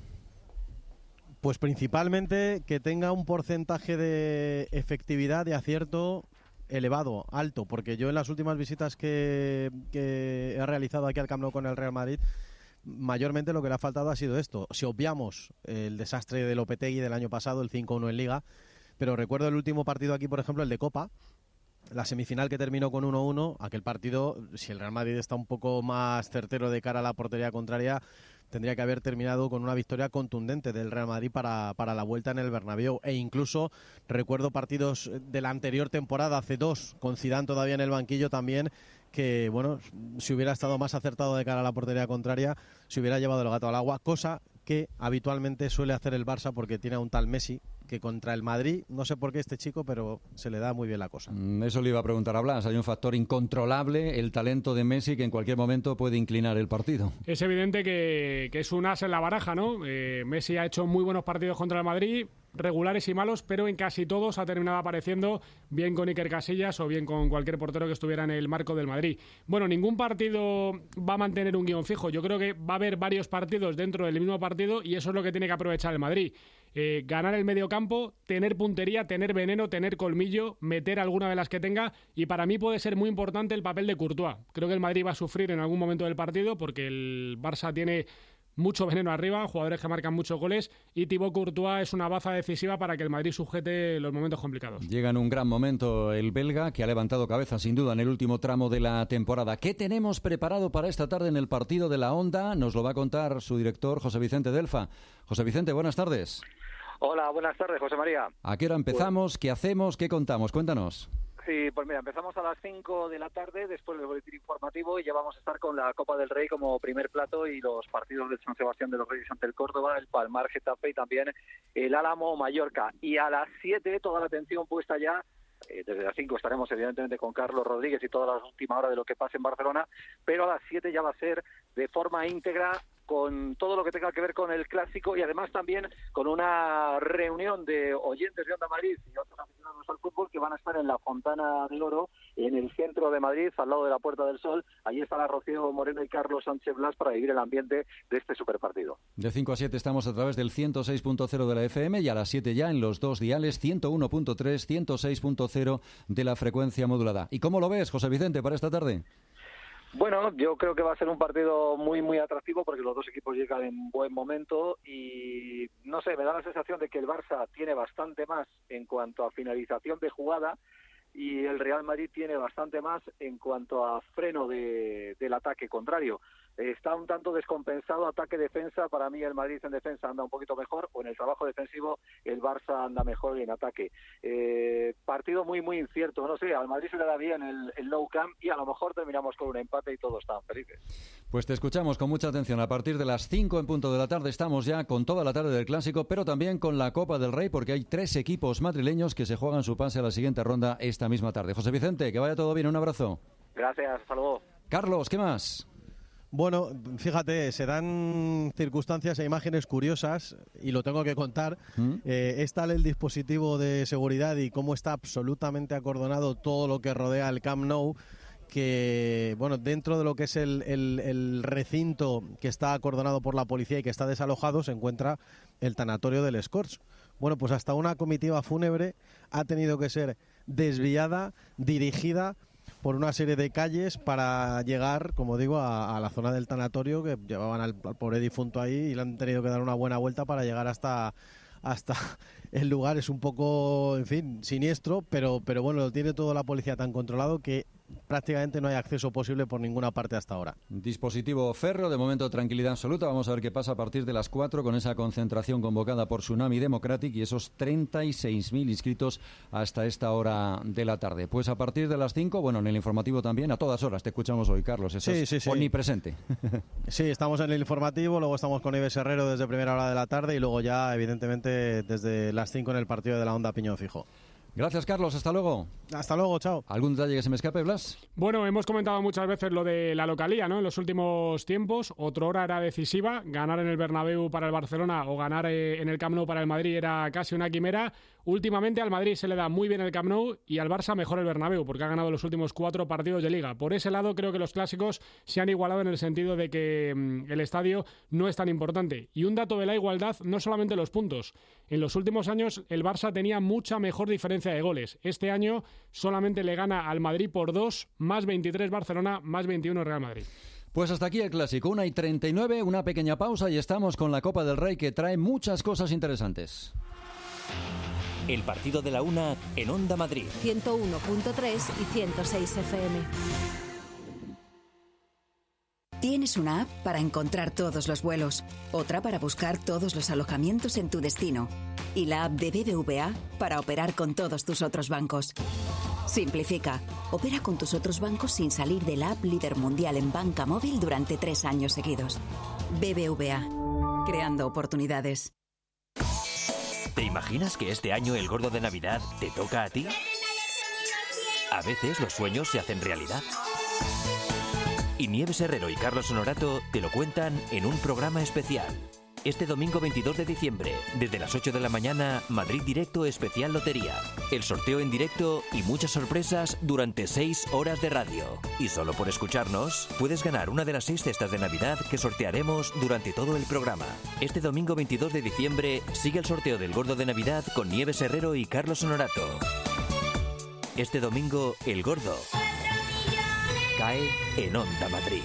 Pues principalmente que tenga un porcentaje de efectividad, de acierto elevado, alto, porque yo en las últimas visitas que he realizado aquí al Camp Nou con el Real Madrid, mayormente lo que le ha faltado ha sido esto. Si obviamos el desastre de Lopetegui del año pasado, el 5-1 en Liga, pero recuerdo el último partido aquí, por ejemplo, el de Copa, la semifinal que terminó con 1-1, aquel partido, si el Real Madrid está un poco más certero de cara a la portería contraria, tendría que haber terminado con una victoria contundente del Real Madrid para la vuelta en el Bernabéu. E incluso recuerdo partidos de la anterior temporada, hace 2, con Zidane todavía en el banquillo también, que bueno, si hubiera estado más acertado de cara a la portería contraria, se hubiera llevado el gato al agua, cosa que habitualmente suele hacer el Barça porque tiene a un tal Messi que contra el Madrid, no sé por qué este chico, pero se le da muy bien la cosa. Eso le iba a preguntar a Blas. Hay un factor incontrolable, el talento de Messi, que en cualquier momento puede inclinar el partido. Es evidente que es un as en la baraja, ¿no? Messi ha hecho muy buenos partidos contra el Madrid, regulares y malos, pero en casi todos ha terminado apareciendo bien con Iker Casillas o bien con cualquier portero que estuviera en el marco del Madrid. Bueno, ningún partido va a mantener un guión fijo. Yo creo que va a haber varios partidos dentro del mismo partido y eso es lo que tiene que aprovechar el Madrid. Ganar el mediocampo, tener puntería, tener veneno, tener colmillo, meter alguna de las que tenga, y para mí puede ser muy importante el papel de Courtois. Creo que el Madrid va a sufrir en algún momento del partido porque el Barça tiene mucho veneno arriba, jugadores que marcan muchos goles, y Thibaut Courtois es una baza decisiva para que el Madrid sujete los momentos complicados. Llega en un gran momento el belga, que ha levantado cabeza sin duda en el último tramo de la temporada. ¿Qué tenemos preparado para esta tarde en el partido de la Onda? Nos lo va a contar su director, José Vicente Delfa. José Vicente, buenas tardes. Hola, buenas tardes, José María. ¿A qué hora empezamos? ¿Qué hacemos? ¿Qué contamos? Cuéntanos. Sí, pues mira, empezamos a las 5 de la tarde, después del boletín informativo, y ya vamos a estar con la Copa del Rey como primer plato y los partidos del San Sebastián de los Reyes ante el Córdoba, el Palmar, Getafe y también el Álamo, Mallorca. Y a las 7 toda la atención puesta ya, desde las 5 estaremos evidentemente con Carlos Rodríguez y toda la última hora de lo que pase en Barcelona, pero a las 7 ya va a ser de forma íntegra con todo lo que tenga que ver con el Clásico y además también con una reunión de oyentes de Onda Madrid y otros aficionados al fútbol que van a estar en la Fontana del Oro, en el centro de Madrid, al lado de la Puerta del Sol. Allí estará Rocío Moreno y Carlos Sánchez Blas para vivir el ambiente de este superpartido. De 5 a 7 estamos a través del 106.0 de la FM y a las 7 ya en los 2 diales 101.3, 106.0 de la frecuencia modulada. ¿Y cómo lo ves, José Vicente, para esta tarde? Bueno, yo creo que va a ser un partido muy, muy atractivo porque los dos equipos llegan en buen momento y, no sé, me da la sensación de que el Barça tiene bastante más en cuanto a finalización de jugada y el Real Madrid tiene bastante más en cuanto a freno del ataque contrario. Está un tanto descompensado ataque-defensa. Para mí el Madrid en defensa anda un poquito mejor, o en el trabajo defensivo el Barça anda mejor en ataque. Partido muy, muy incierto. No sé, al Madrid se le da bien el Nou Camp y a lo mejor terminamos con un empate y todos están felices. Pues te escuchamos con mucha atención. A partir de las 5 en punto de la tarde estamos ya con toda la tarde del Clásico, pero también con la Copa del Rey, porque hay 3 equipos madrileños que se juegan su pase a la siguiente ronda esta misma tarde. José Vicente, que vaya todo bien. Un abrazo. Gracias, hasta luego. Carlos, ¿qué más? Bueno, fíjate, se dan circunstancias e imágenes curiosas y lo tengo que contar. Es tal el dispositivo de seguridad y cómo está absolutamente acordonado todo lo que rodea el Camp Nou, que bueno, dentro de lo que es el recinto que está acordonado por la policía y que está desalojado se encuentra el tanatorio del Scorch. Bueno, pues hasta una comitiva fúnebre ha tenido que ser desviada, dirigida por una serie de calles para llegar, como digo, a la zona del tanatorio, que llevaban al pobre difunto ahí y le han tenido que dar una buena vuelta para llegar hasta el lugar. Es un poco, en fin, siniestro, pero bueno, lo tiene toda la policía tan controlado que prácticamente no hay acceso posible por ninguna parte hasta ahora. Dispositivo férreo, de momento tranquilidad absoluta. Vamos a ver qué pasa a partir de las 4 con esa concentración convocada por Tsunami Democratic y esos 36.000 inscritos hasta esta hora de la tarde. Pues a partir de las 5, bueno, en el informativo también, a todas horas te escuchamos hoy, Carlos. Sí. Omnipresente. Sí, estamos en el informativo, luego estamos con Ives Herrero desde primera hora de la tarde y luego ya, evidentemente, desde las 5 en el partido de la Onda Piñón Fijo. Gracias, Carlos. Hasta luego. Hasta luego, chao. ¿Algún detalle que se me escape, Blas? Bueno, hemos comentado muchas veces lo de la localía, ¿no? En los últimos tiempos, otrora era decisiva. Ganar en el Bernabéu para el Barcelona o ganar en el Camp Nou para el Madrid era casi una quimera. Últimamente al Madrid se le da muy bien el Camp Nou y al Barça mejor el Bernabéu, porque ha ganado los últimos 4 partidos de Liga. Por ese lado creo que los clásicos se han igualado en el sentido de que el estadio no es tan importante. Y un dato de la igualdad, no solamente los puntos. En los últimos años el Barça tenía mucha mejor diferencia de goles. Este año solamente le gana al Madrid por 2, más 23 Barcelona, más 21 Real Madrid. Pues hasta aquí el clásico, 1:39, una pequeña pausa y estamos con la Copa del Rey que trae muchas cosas interesantes. El partido de la una en Onda Madrid. 101.3 y 106 FM. Tienes una app para encontrar todos los vuelos, otra para buscar todos los alojamientos en tu destino y la app de BBVA para operar con todos tus otros bancos. Simplifica. Opera con tus otros bancos sin salir de la app líder mundial en banca móvil durante 3 años seguidos. BBVA. Creando oportunidades. ¿Te imaginas que este año el gordo de Navidad te toca a ti? A veces los sueños se hacen realidad. Y Nieves Herrero y Carlos Honorato te lo cuentan en un programa especial. Este domingo 22 de diciembre, desde las 8 de la mañana, Madrid Directo Especial Lotería. El sorteo en directo y muchas sorpresas durante 6 horas de radio. Y solo por escucharnos, puedes ganar una de las 6 cestas de Navidad que sortearemos durante todo el programa. Este domingo 22 de diciembre, sigue el sorteo del gordo de Navidad con Nieves Herrero y Carlos Honorato. Este domingo, el gordo cae en Onda Madrid.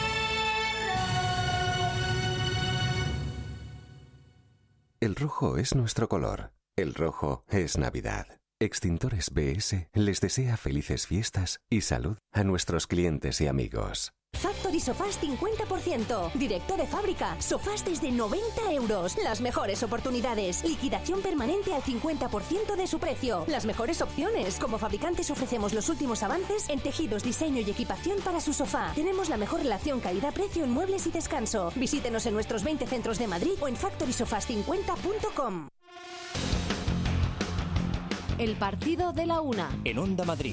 El rojo es nuestro color. El rojo es Navidad. Extintores BS les desea felices fiestas y salud a nuestros clientes y amigos. Factory Sofás 50%. Directo de fábrica. Sofás desde 90 euros. Las mejores oportunidades. Liquidación permanente al 50% de su precio. Las mejores opciones. Como fabricantes ofrecemos los últimos avances en tejidos, diseño y equipación para su sofá. Tenemos la mejor relación calidad-precio en muebles y descanso. Visítenos en nuestros 20 centros de Madrid o en factorysofas50.com. El partido de la una. En Onda Madrid.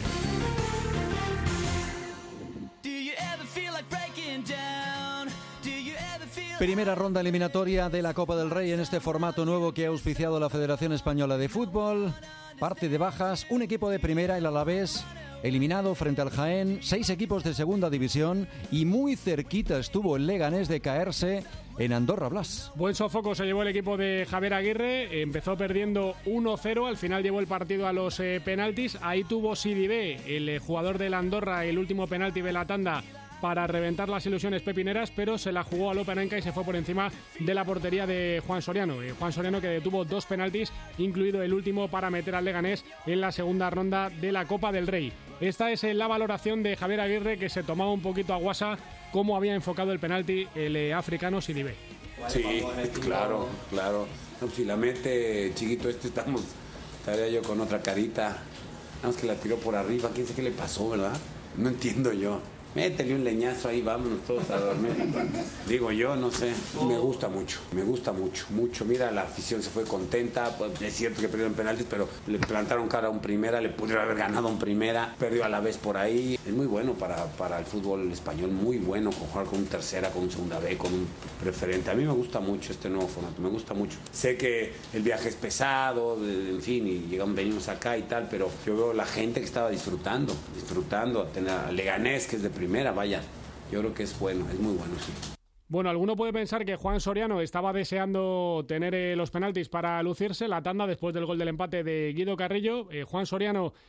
Primera ronda eliminatoria de la Copa del Rey en este formato nuevo que ha auspiciado la Federación Española de Fútbol. Parte de bajas, un equipo de primera, el Alavés, eliminado frente al Jaén, 6 equipos de segunda división y muy cerquita estuvo el Leganés de caerse en Andorra, Blas. Buen sofoco se llevó el equipo de Javier Aguirre, empezó perdiendo 1-0, al final llevó el partido a los penaltis, ahí tuvo Sidibé, el jugador del Andorra, el último penalti de la tanda para reventar las ilusiones pepineras, pero se la jugó a Lopenenka y se fue por encima de la portería de Juan Soriano. Juan Soriano que detuvo 2 penaltis, incluido el último para meter al Leganés en la segunda ronda de la Copa del Rey. Esta es la valoración de Javier Aguirre, que se tomaba un poquito a guasa cómo había enfocado el penalti el africano Sidibé. Sí, claro. No, si la mete chiquito estaría yo con otra carita. Nada más que la tiró por arriba, quién sabe qué le pasó, ¿verdad? No entiendo yo. Métele un leñazo ahí, vámonos todos a dormir. Digo yo, no sé, me gusta mucho. Mira, la afición se fue contenta, pues es cierto que perdieron penaltis, pero le plantaron cara a un primera, le pudieron haber ganado a un primera, perdió a la vez por ahí. Es muy bueno para el fútbol español, muy bueno con jugar con un tercera, con un segunda B, con un preferente. A mí me gusta mucho este nuevo formato, me gusta mucho. Sé que el viaje es pesado, en fin, y venimos acá y tal, pero yo veo la gente que estaba disfrutando, tener a Leganés, que es de primera, vaya, yo creo que es bueno, es muy bueno, sí. Bueno, alguno puede pensar que Juan Soriano estaba deseando tener los penaltis para lucirse la tanda después del gol del empate de Guido Carrillo. Juan Soriano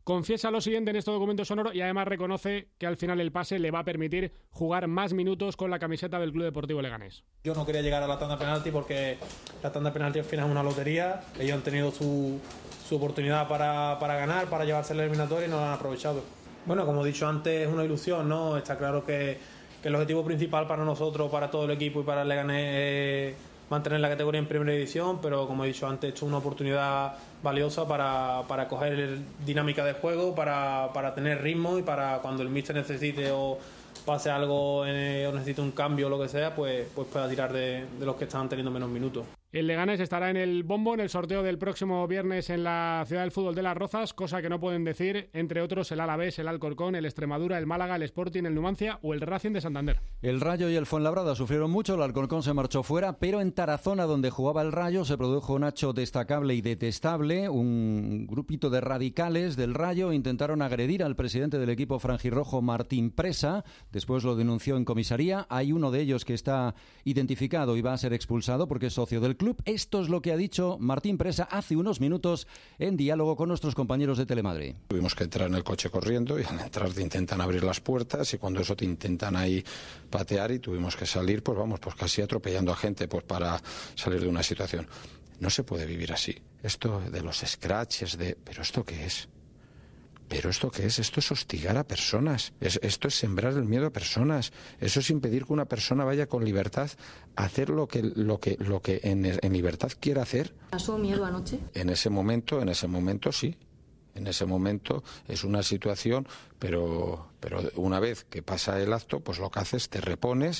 confiesa lo siguiente en este documento sonoro y además reconoce que al final el pase le va a permitir jugar más minutos con la camiseta del Club Deportivo Leganés. Yo no quería llegar a la tanda penalti porque la tanda penalti al final es una lotería. Ellos han tenido su oportunidad para ganar, para llevarse la eliminatoria y no la han aprovechado. Bueno, como he dicho antes, es una ilusión, ¿no? Está claro que el objetivo principal para nosotros, para todo el equipo y para el Leganés es mantener la categoría en primera división, pero como he dicho antes, esto es una oportunidad valiosa para coger dinámica de juego, para tener ritmo y para cuando el míster necesite o pase algo o necesite un cambio o lo que sea, pues pueda tirar de los que están teniendo menos minutos. El Leganés estará en el bombo en el sorteo del próximo viernes en la Ciudad del Fútbol de Las Rozas, cosa que no pueden decir, entre otros, el Alavés, el Alcorcón, el Extremadura, el Málaga, el Sporting, el Numancia o el Racing de Santander. El Rayo y el Fuenlabrada sufrieron mucho, el Alcorcón se marchó fuera, pero en Tarazona, donde jugaba el Rayo, se produjo un hecho destacable y detestable. Un grupito de radicales del Rayo intentaron agredir al presidente del equipo franjirrojo, Martín Presa. Después lo denunció en comisaría. Hay uno de ellos que está identificado y va a ser expulsado porque es socio del club. Esto es lo que ha dicho Martín Presa hace unos minutos en diálogo con nuestros compañeros de Telemadrid. Tuvimos que entrar en el coche corriendo y al entrar te intentan abrir las puertas y cuando eso te intentan ahí patear y tuvimos que salir, pues casi atropellando a gente para salir de una situación. No se puede vivir así. Esto de los scratches, ¿pero esto qué es? ¿Pero esto qué es? Esto es hostigar a personas. Esto es sembrar el miedo a personas. Eso es impedir que una persona vaya con libertad a hacer lo que en libertad quiera hacer. ¿Pasó miedo anoche? En ese momento sí. En ese momento es una situación, pero una vez que pasa el acto, pues lo que haces, te repones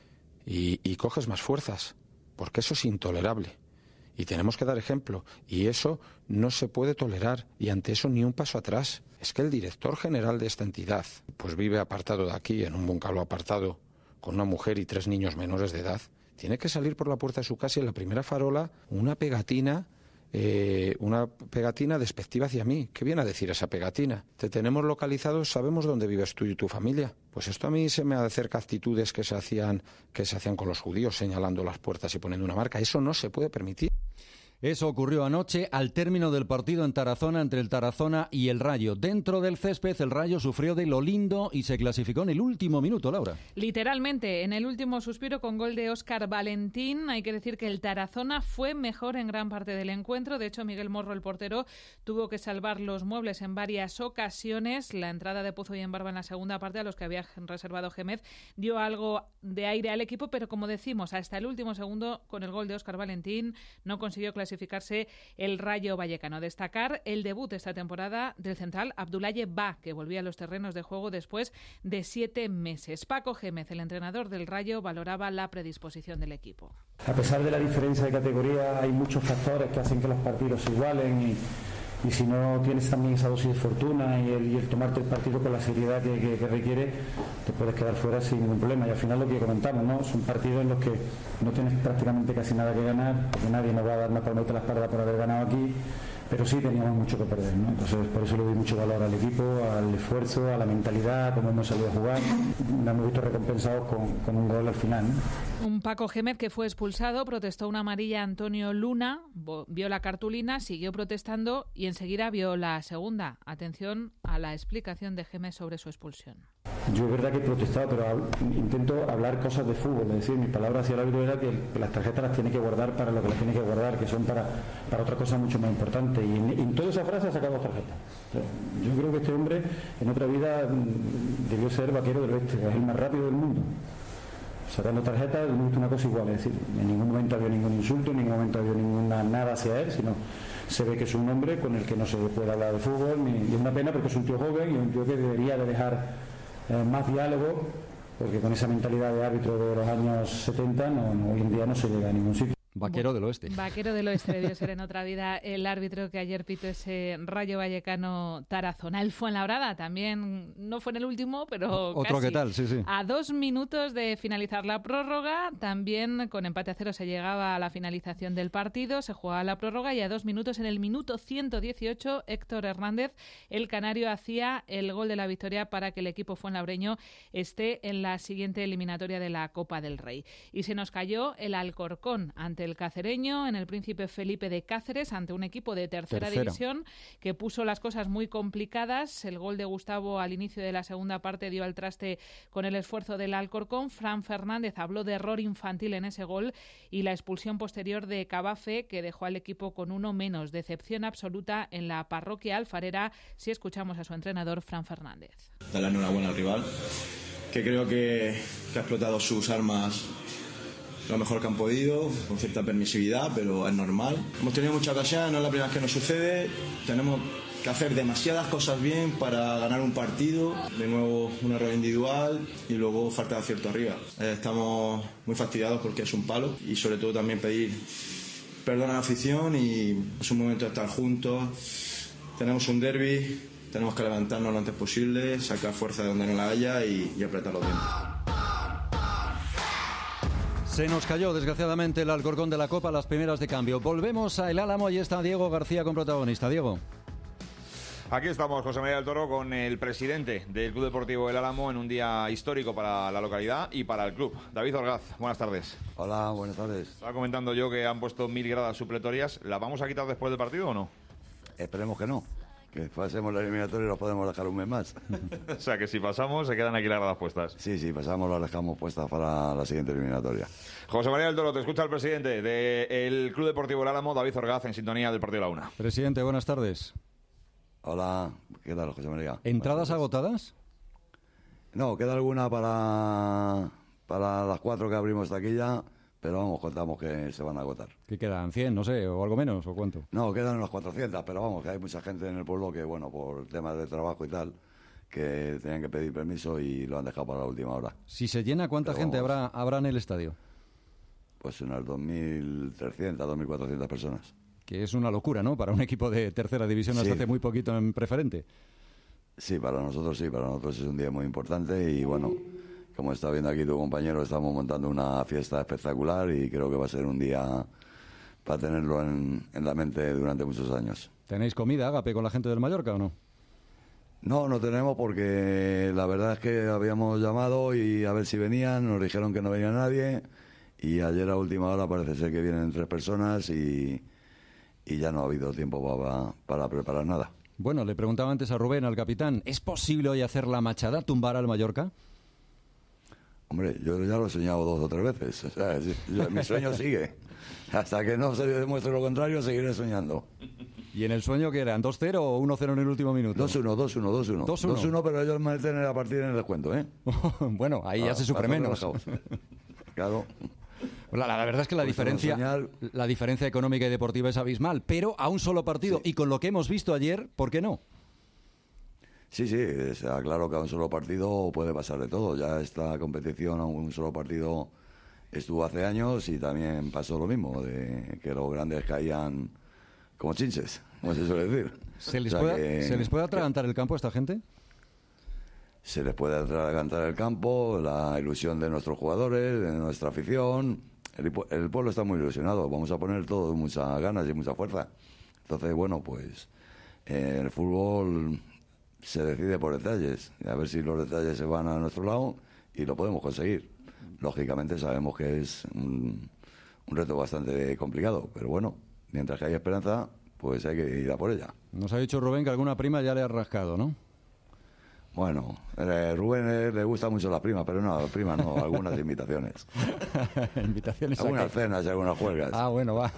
y coges más fuerzas. Porque eso es intolerable. Y tenemos que dar ejemplo. Y eso no se puede tolerar. Y ante eso ni un paso atrás. Es que el director general de esta entidad pues vive apartado de aquí, en un bungalow apartado, con una mujer y 3 niños menores de edad. Tiene que salir por la puerta de su casa y en la primera farola una pegatina despectiva hacia mí. ¿Qué viene a decir esa pegatina? Te tenemos localizado, sabemos dónde vives tú y tu familia. Pues esto a mí se me acerca actitudes que se hacían con los judíos, señalando las puertas y poniendo una marca. Eso no se puede permitir. Eso ocurrió anoche al término del partido en Tarazona entre el Tarazona y el Rayo. Dentro del césped, el Rayo sufrió de lo lindo y se clasificó en el último minuto, Laura. Literalmente, en el último suspiro con gol de Óscar Valentín. Hay que decir que el Tarazona fue mejor en gran parte del encuentro. De hecho, Miguel Morro, el portero, tuvo que salvar los muebles en varias ocasiones. La entrada de Pozo y Embarba en la segunda parte, a los que había reservado Gémez, dio algo de aire al equipo, pero como decimos, hasta el último segundo, con el gol de Óscar Valentín, no consiguió clasificarse el Rayo Vallecano. Destacar el debut esta temporada del central Abdoulaye Ba, que volvía a los terrenos de juego después de 7 meses. Paco Gémez, el entrenador del Rayo, valoraba la predisposición del equipo. A pesar de la diferencia de categoría, hay muchos factores que hacen que los partidos se igualen y si no tienes también esa dosis de fortuna y el tomarte el partido con la seriedad que requiere, te puedes quedar fuera sin ningún problema. Y al final lo que comentamos, ¿no? Son partidos en los que no tienes prácticamente casi nada que ganar, porque nadie nos va a dar una palmita a la espalda por haber ganado aquí, pero sí teníamos mucho que perder, ¿no? Entonces por eso le doy mucho valor al equipo, al esfuerzo, a la mentalidad, cómo hemos salido a jugar. Nos hemos visto recompensados con un gol al final, ¿no? Un Paco Gémez que fue expulsado, protestó una amarilla a Antonio Luna, vio la cartulina, siguió protestando y enseguida vio la segunda. Atención a la explicación de Gémez sobre su expulsión. Yo es verdad que he protestado, pero intento hablar cosas de fútbol, es decir, mi palabra hacia el árbitro era que las tarjetas las tiene que guardar para lo que las tiene que guardar, que son para otra cosa mucho más importante. Y en toda esa frase ha sacado 2 tarjetas. O sea, yo creo que este hombre en otra vida debió ser vaquero del oeste, es el más rápido del mundo. Sacando tarjetas, no he visto una cosa igual, es decir, en ningún momento había ningún insulto, en ningún momento había nada hacia él, sino se ve que es un hombre con el que no se puede hablar de fútbol, y es una pena porque es un tío joven y un tío que debería de dejar más diálogo, porque con esa mentalidad de árbitro de los años 70 hoy en día no se llega a ningún sitio. Vaquero del Oeste. Vaquero del Oeste debió ser en otra vida el árbitro que ayer pitó ese Rayo Vallecano Tarazona. El Fuenlabrada también no fue en el último, pero otro casi. ¿Qué tal? Sí. A 2 minutos de finalizar la prórroga, también con empate a 0 se llegaba a la finalización del partido, se jugaba la prórroga y a 2 minutos, en el minuto 118, Héctor Hernández, el canario, hacía el gol de la victoria para que el equipo fuenlabreño esté en la siguiente eliminatoria de la Copa del Rey. Y se nos cayó el Alcorcón ante ante el cacereño, en el Príncipe Felipe de Cáceres, ante un equipo de tercera división que puso las cosas muy complicadas. El gol de Gustavo al inicio de la segunda parte dio al traste con el esfuerzo del Alcorcón. Fran Fernández habló de error infantil en ese gol y la expulsión posterior de Cabafe, que dejó al equipo con uno menos. Decepción absoluta en la parroquia alfarera, si escuchamos a su entrenador, Fran Fernández. Darle enhorabuena al rival, que creo que ha explotado sus armas lo mejor que han podido, con cierta permisividad, pero es normal. Hemos tenido mucha ocasión, no es la primera vez que nos sucede. Tenemos que hacer demasiadas cosas bien para ganar un partido. De nuevo un error individual y luego falta de acierto arriba. Estamos muy fastidiados porque es un palo y sobre todo también pedir perdón a la afición, y es un momento de estar juntos. Tenemos un derbi, tenemos que levantarnos lo antes posible, sacar fuerza de donde no la haya y apretar los dientes. Se nos cayó, desgraciadamente, el Alcorcón de la Copa, las primeras de cambio. Volvemos a El Álamo y está Diego García con protagonista. Diego. Aquí estamos, José María del Toro, con el presidente del Club Deportivo El Álamo en un día histórico para la localidad y para el club. David Orgaz, buenas tardes. Hola, buenas tardes. Estaba comentando yo que han puesto 1000 gradas supletorias. ¿Las vamos a quitar después del partido o no? Esperemos que no. Que pasemos la eliminatoria y los podemos dejar un mes más. O sea, que si pasamos, se quedan aquí las gradas puestas. Sí, si pasamos, las dejamos puestas para la siguiente eliminatoria. José María del Toro, te escucha el presidente del Club Deportivo El Álamo, David Orgaz, en sintonía del partido de la Una. Presidente, buenas tardes. Hola, ¿qué tal, José María? ¿Entradas agotadas? No, queda alguna para las 4 que abrimos taquilla, pero vamos, contamos que se van a agotar. ¿Qué quedan? ¿100, no sé, o algo menos, o cuánto? No, quedan unas 400, pero vamos, que hay mucha gente en el pueblo que, bueno, por temas de trabajo y tal, que tenían que pedir permiso y lo han dejado para la última hora. Si se llena, ¿cuánta gente habrá en el estadio? Pues unas 2.300, 2.400 personas. Que es una locura, ¿no? Para un equipo de tercera división hasta hace muy poquito en preferente. Sí, para nosotros es un día muy importante y bueno, como está viendo aquí tu compañero, estamos montando una fiesta espectacular y creo que va a ser un día para tenerlo en la mente durante muchos años. ¿Tenéis comida, ágape, con la gente del Mallorca o no? No, no tenemos porque la verdad es que habíamos llamado y a ver si venían, nos dijeron que no venía nadie y ayer a última hora parece ser que vienen 3 personas y ya no ha habido tiempo para preparar nada. Bueno, le preguntaba antes a Rubén, al capitán, ¿es posible hoy hacer la machada, tumbar al Mallorca? Hombre, yo ya lo he soñado 2 o 3 veces. O sea, mi sueño sigue. Hasta que no se demuestre lo contrario, seguiré soñando. ¿Y en el sueño qué eran? ¿2-0 o 1-0 en el último minuto? 2-1, 2-1, pero ellos me meten a partir en el descuento, ¿eh? Bueno, ahí ya se sufre menos. Claro. La verdad es que la diferencia económica y deportiva es abismal, pero a un solo partido y con lo que hemos visto ayer, ¿por qué no? Sí, está claro que a un solo partido puede pasar de todo. Ya esta competición a un solo partido estuvo hace años y también pasó lo mismo, de que los grandes caían como chinches, como se suele decir. ¿Se les puede atragantar el campo a esta gente? Se les puede atragantar el campo, la ilusión de nuestros jugadores, de nuestra afición. El pueblo está muy ilusionado, vamos a poner todo muchas ganas y mucha fuerza. Entonces, bueno, pues el fútbol se decide por detalles, y a ver si los detalles se van a nuestro lado y lo podemos conseguir. Lógicamente sabemos que es un reto bastante complicado, pero bueno, mientras que hay esperanza, pues hay que ir a por ella. Nos ha dicho Rubén que alguna prima ya le ha rascado, ¿no? Bueno, Rubén le gusta mucho las primas, pero no, algunas invitaciones. ¿Invitaciones? Algunas cenas y algunas juergas. Ah, bueno, va.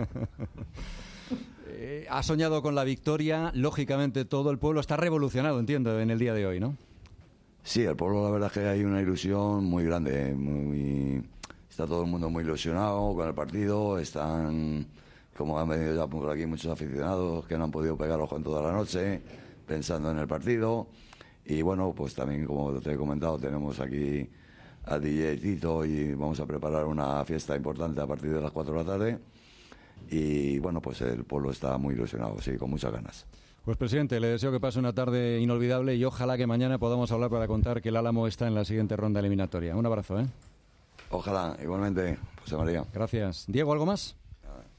Ha soñado con la victoria, lógicamente todo el pueblo está revolucionado, entiendo, en el día de hoy, ¿no? Sí, el pueblo, la verdad es que hay una ilusión muy grande, está todo el mundo muy ilusionado con el partido, están, como han venido ya por aquí muchos aficionados que no han podido pegar ojo en toda la noche, pensando en el partido. Y bueno, pues también, como te he comentado, tenemos aquí a DJ Tito y vamos a preparar una fiesta importante a partir de las 4 de la tarde. Y bueno, pues el pueblo está muy ilusionado, sí, con muchas ganas. Pues presidente, le deseo que pase una tarde inolvidable y ojalá que mañana podamos hablar para contar que el Álamo está en la siguiente ronda eliminatoria. Un abrazo, ¿eh? Ojalá, igualmente, José María. Gracias. Diego, ¿algo más?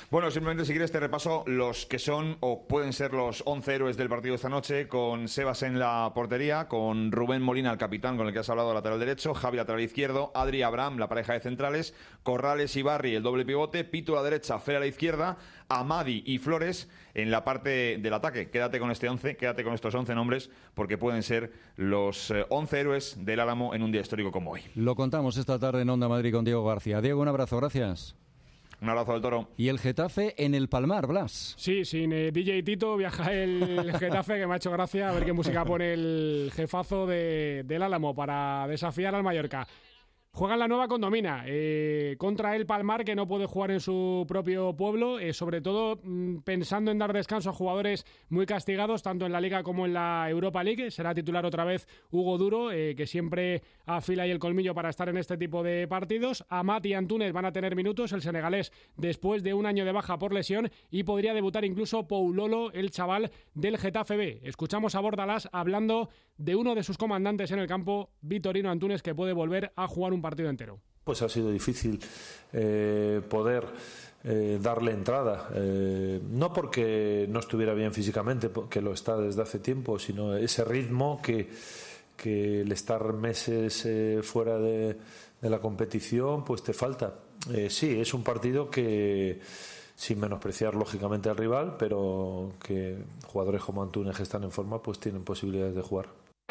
Bueno, simplemente si quieres te repaso los que son o pueden ser los 11 héroes del partido esta noche, con Sebas en la portería, con Rubén Molina, el capitán con el que has hablado, lateral derecho, Javi lateral izquierdo, Adri Abraham, la pareja de centrales, Corrales y Barri, el doble pivote, Pitu a la derecha, Fer a la izquierda, Amadi y Flores en la parte del ataque. Quédate con este 11, quédate con estos 11 nombres, porque pueden ser los 11 héroes del Álamo en un día histórico como hoy. Lo contamos esta tarde en Onda Madrid con Diego García. Diego, un abrazo, gracias. Un abrazo del Toro. Y el Getafe en el Palmar, Blas. Sí, sin DJ Tito viaja el Getafe, que me ha hecho gracia a ver qué música pone el jefazo del Álamo para desafiar al Mallorca. Juegan la nueva condomina contra el Palmar, que no puede jugar en su propio pueblo, sobre todo pensando en dar descanso a jugadores muy castigados, tanto en la Liga como en la Europa League. Será titular otra vez Hugo Duro, que siempre afila ahí el colmillo para estar en este tipo de partidos. Amat y Antúnez van a tener minutos, el senegalés, después de un año de baja por lesión, y podría debutar incluso Poulolo, el chaval del Getafe B. Escuchamos a Bordalás hablando de uno de sus comandantes en el campo, Vitorino Antúnez, que puede volver a jugar un partido entero. Pues ha sido difícil poder darle entrada, no porque no estuviera bien físicamente, que lo está desde hace tiempo, sino ese ritmo que el estar meses fuera de la competición pues te falta. Sí, es un partido que, sin menospreciar lógicamente al rival, pero que jugadores como Antúnez, que están en forma, pues tienen posibilidades de jugar.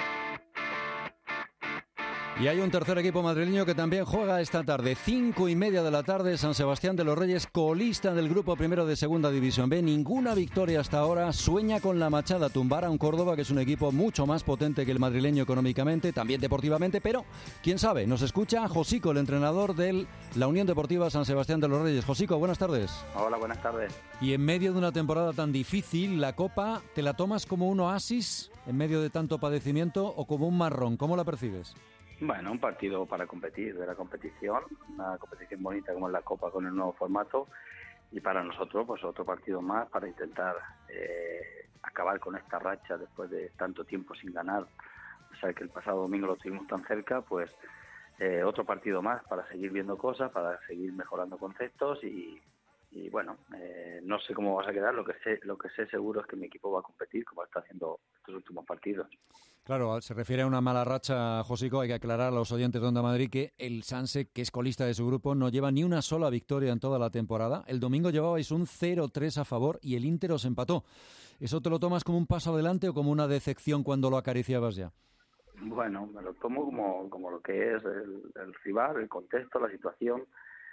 Y hay un tercer equipo madrileño que también juega esta tarde, 5:30 de la tarde, San Sebastián de los Reyes, colista del grupo primero de Segunda División B. Ninguna victoria hasta ahora, sueña con la Machada tumbar a un Córdoba que es un equipo mucho más potente que el madrileño económicamente, también deportivamente, pero quién sabe. Nos escucha Josico, el entrenador de la Unión Deportiva San Sebastián de los Reyes. Josico, buenas tardes. Hola, buenas tardes. Y en medio de una temporada tan difícil, la Copa, ¿te la tomas como un oasis en medio de tanto padecimiento o como un marrón? ¿Cómo la percibes? Bueno, un partido para competir, de la competición, una competición bonita como es la Copa con el nuevo formato, y para nosotros pues otro partido más para intentar acabar con esta racha después de tanto tiempo sin ganar. O sea, que el pasado domingo lo tuvimos tan cerca, pues otro partido más para seguir viendo cosas, para seguir mejorando conceptos y bueno, no sé cómo vas a quedar, lo que sé seguro es que mi equipo va a competir como está haciendo estos últimos partidos. Claro, se refiere a una mala racha, Josico. Hay que aclarar a los oyentes de Onda Madrid que el Sanse, que es colista de su grupo, no lleva ni una sola victoria en toda la temporada. El domingo llevabais un 0-3 a favor y el Inter os empató. ¿Eso te lo tomas como un paso adelante o como una decepción cuando lo acariciabas ya? Bueno, me lo tomo como lo que es el rival, el contexto, la situación.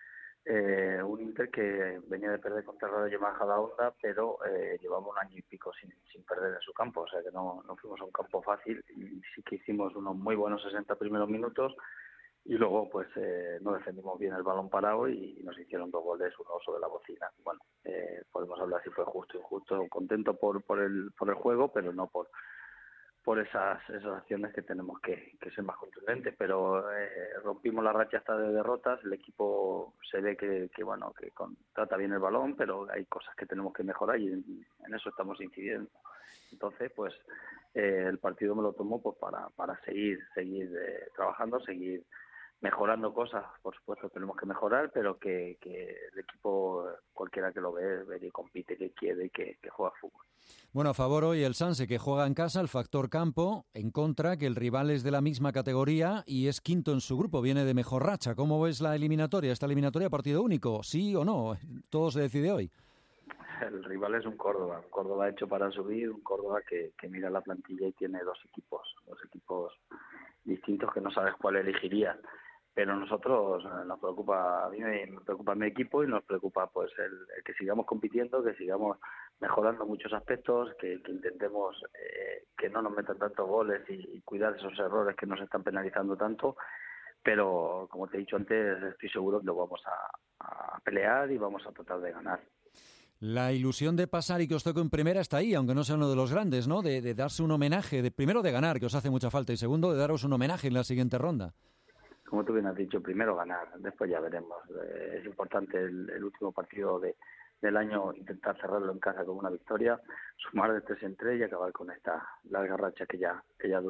Un Inter que venía de perder contra el Rayo Majadahonda, pero llevaba un año y pico sin perder en su campo, o sea que no fuimos a un campo fácil y sí que hicimos unos muy buenos 60 primeros minutos y luego pues no defendimos bien el balón parado y nos hicieron 2 goles, uno sobre la bocina. Bueno, podemos hablar si fue justo o injusto, contento por el juego, pero no por esas acciones que tenemos que ser más contundentes, pero rompimos la racha hasta de derrotas. El equipo se ve que trata bien el balón, pero hay cosas que tenemos que mejorar y en eso estamos incidiendo. Entonces, pues el partido me lo tomo pues para seguir trabajando, seguir mejorando cosas. Por supuesto tenemos que mejorar, pero que el equipo, cualquiera que lo ve que compite, que quiere y que juega fútbol. Bueno, a favor hoy el Sanse, que juega en casa, el factor campo, en contra, que el rival es de la misma categoría y es quinto en su grupo, viene de mejor racha. ¿Cómo ves la eliminatoria? ¿Esta eliminatoria partido único? ¿Sí o no? Todo se decide hoy. El rival es un Córdoba hecho para subir, un Córdoba que mira la plantilla y tiene dos equipos distintos que no sabes cuál elegirías. Pero nosotros nos preocupa, a mí me preocupa mi equipo y nos preocupa pues el que sigamos compitiendo, que sigamos mejorando muchos aspectos, que intentemos que no nos metan tantos goles y cuidar esos errores que nos están penalizando tanto. Pero como te he dicho antes, estoy seguro que lo vamos a pelear y vamos a tratar de ganar. La ilusión de pasar y que os toque en primera está ahí, aunque no sea uno de los grandes, ¿no? De darse un homenaje, primero de ganar, que os hace mucha falta, y segundo de daros un homenaje en la siguiente ronda. Como tú bien has dicho, primero ganar, después ya veremos. Es importante el último partido del año, intentar cerrarlo en casa con una victoria, sumar de 3 en 3 y acabar con esta larga racha que ya dura.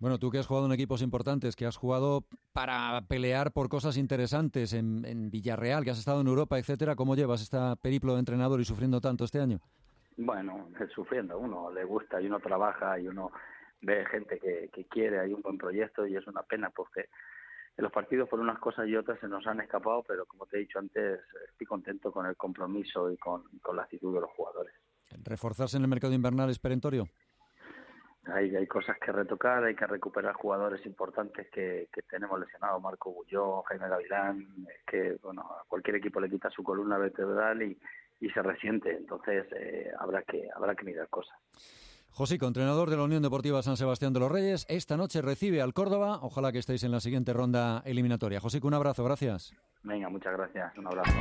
Bueno, tú que has jugado en equipos importantes, que has jugado para pelear por cosas interesantes en Villarreal, que has estado en Europa, etcétera, ¿cómo llevas este periplo de entrenador y sufriendo tanto este año? Bueno, sufriendo, uno le gusta y uno trabaja y uno ve gente que quiere, hay un buen proyecto y es una pena porque en los partidos por unas cosas y otras se nos han escapado, pero como te he dicho antes, estoy contento con el compromiso y con la actitud de los jugadores. ¿Reforzarse en el mercado invernal es perentorio? Hay cosas que retocar, hay que recuperar jugadores importantes que tenemos lesionados, Marco Bulló, Jaime Gavilán, que bueno, a cualquier equipo le quita su columna vertebral y se resiente, entonces habrá que mirar cosas. Josico, entrenador de la Unión Deportiva San Sebastián de los Reyes, esta noche recibe al Córdoba, ojalá que estéis en la siguiente ronda eliminatoria. Josico, un abrazo, gracias. Venga, muchas gracias, un abrazo.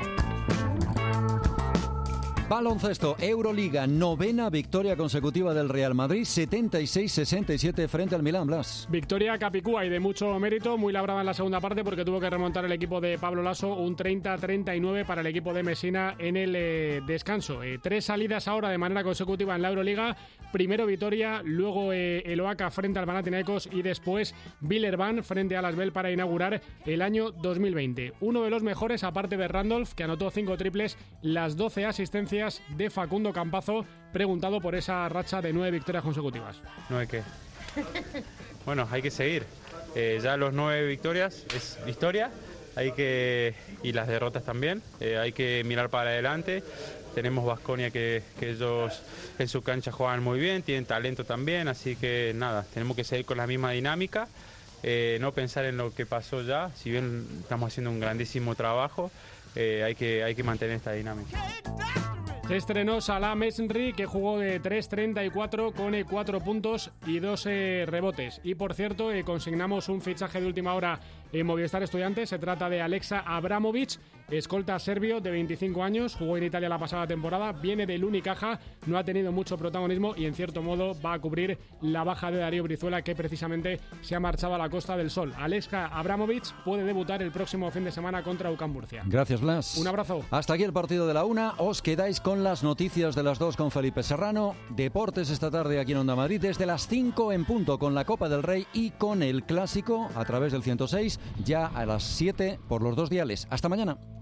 Baloncesto, Euroliga, 9ª victoria consecutiva del Real Madrid, 76-67 frente al Milán, Blas. Victoria capicúa y de mucho mérito, muy labrada en la segunda parte porque tuvo que remontar el equipo de Pablo Laso, un 30-39 para el equipo de Messina en el descanso. 3 salidas ahora de manera consecutiva en la Euroliga, primero Vitoria, luego el Oaca frente al Panathinaikos y después Villeurbanne frente a Asvel para inaugurar el año 2020. Uno de los mejores, aparte de Randolph, que anotó 5 triples, las 12 asistencias de Facundo Campazo, preguntado por esa racha de 9 victorias consecutivas. ¿No hay qué? Bueno, hay que seguir. Ya los 9 victorias es historia, y las derrotas también. Hay que mirar para adelante. Tenemos Baskonia que ellos en su cancha juegan muy bien, tienen talento también, así que nada, tenemos que seguir con la misma dinámica. No pensar en lo que pasó ya, si bien estamos haciendo un grandísimo trabajo, hay que mantener esta dinámica. Se estrenó Salah Mesri, que jugó de 3-34 con 4 puntos y 2 rebotes. Y por cierto, consignamos un fichaje de última hora en Movistar Estudiantes. Se trata de Alexa Abramovic, escolta serbio de 25 años, jugó en Italia la pasada temporada, viene del Unicaja, no ha tenido mucho protagonismo y en cierto modo va a cubrir la baja de Darío Brizuela, que precisamente se ha marchado a la Costa del Sol. Alexa Abramovic puede debutar el próximo fin de semana contra UCAM Murcia. Gracias, Blas. Un abrazo. Hasta aquí el partido de la 1. Os quedáis con las noticias de las 2 con Felipe Serrano. Deportes esta tarde aquí en Onda Madrid desde las 5 en punto con la Copa del Rey y con el Clásico a través del 106, ya a las 7 por los 2 diales. Hasta mañana.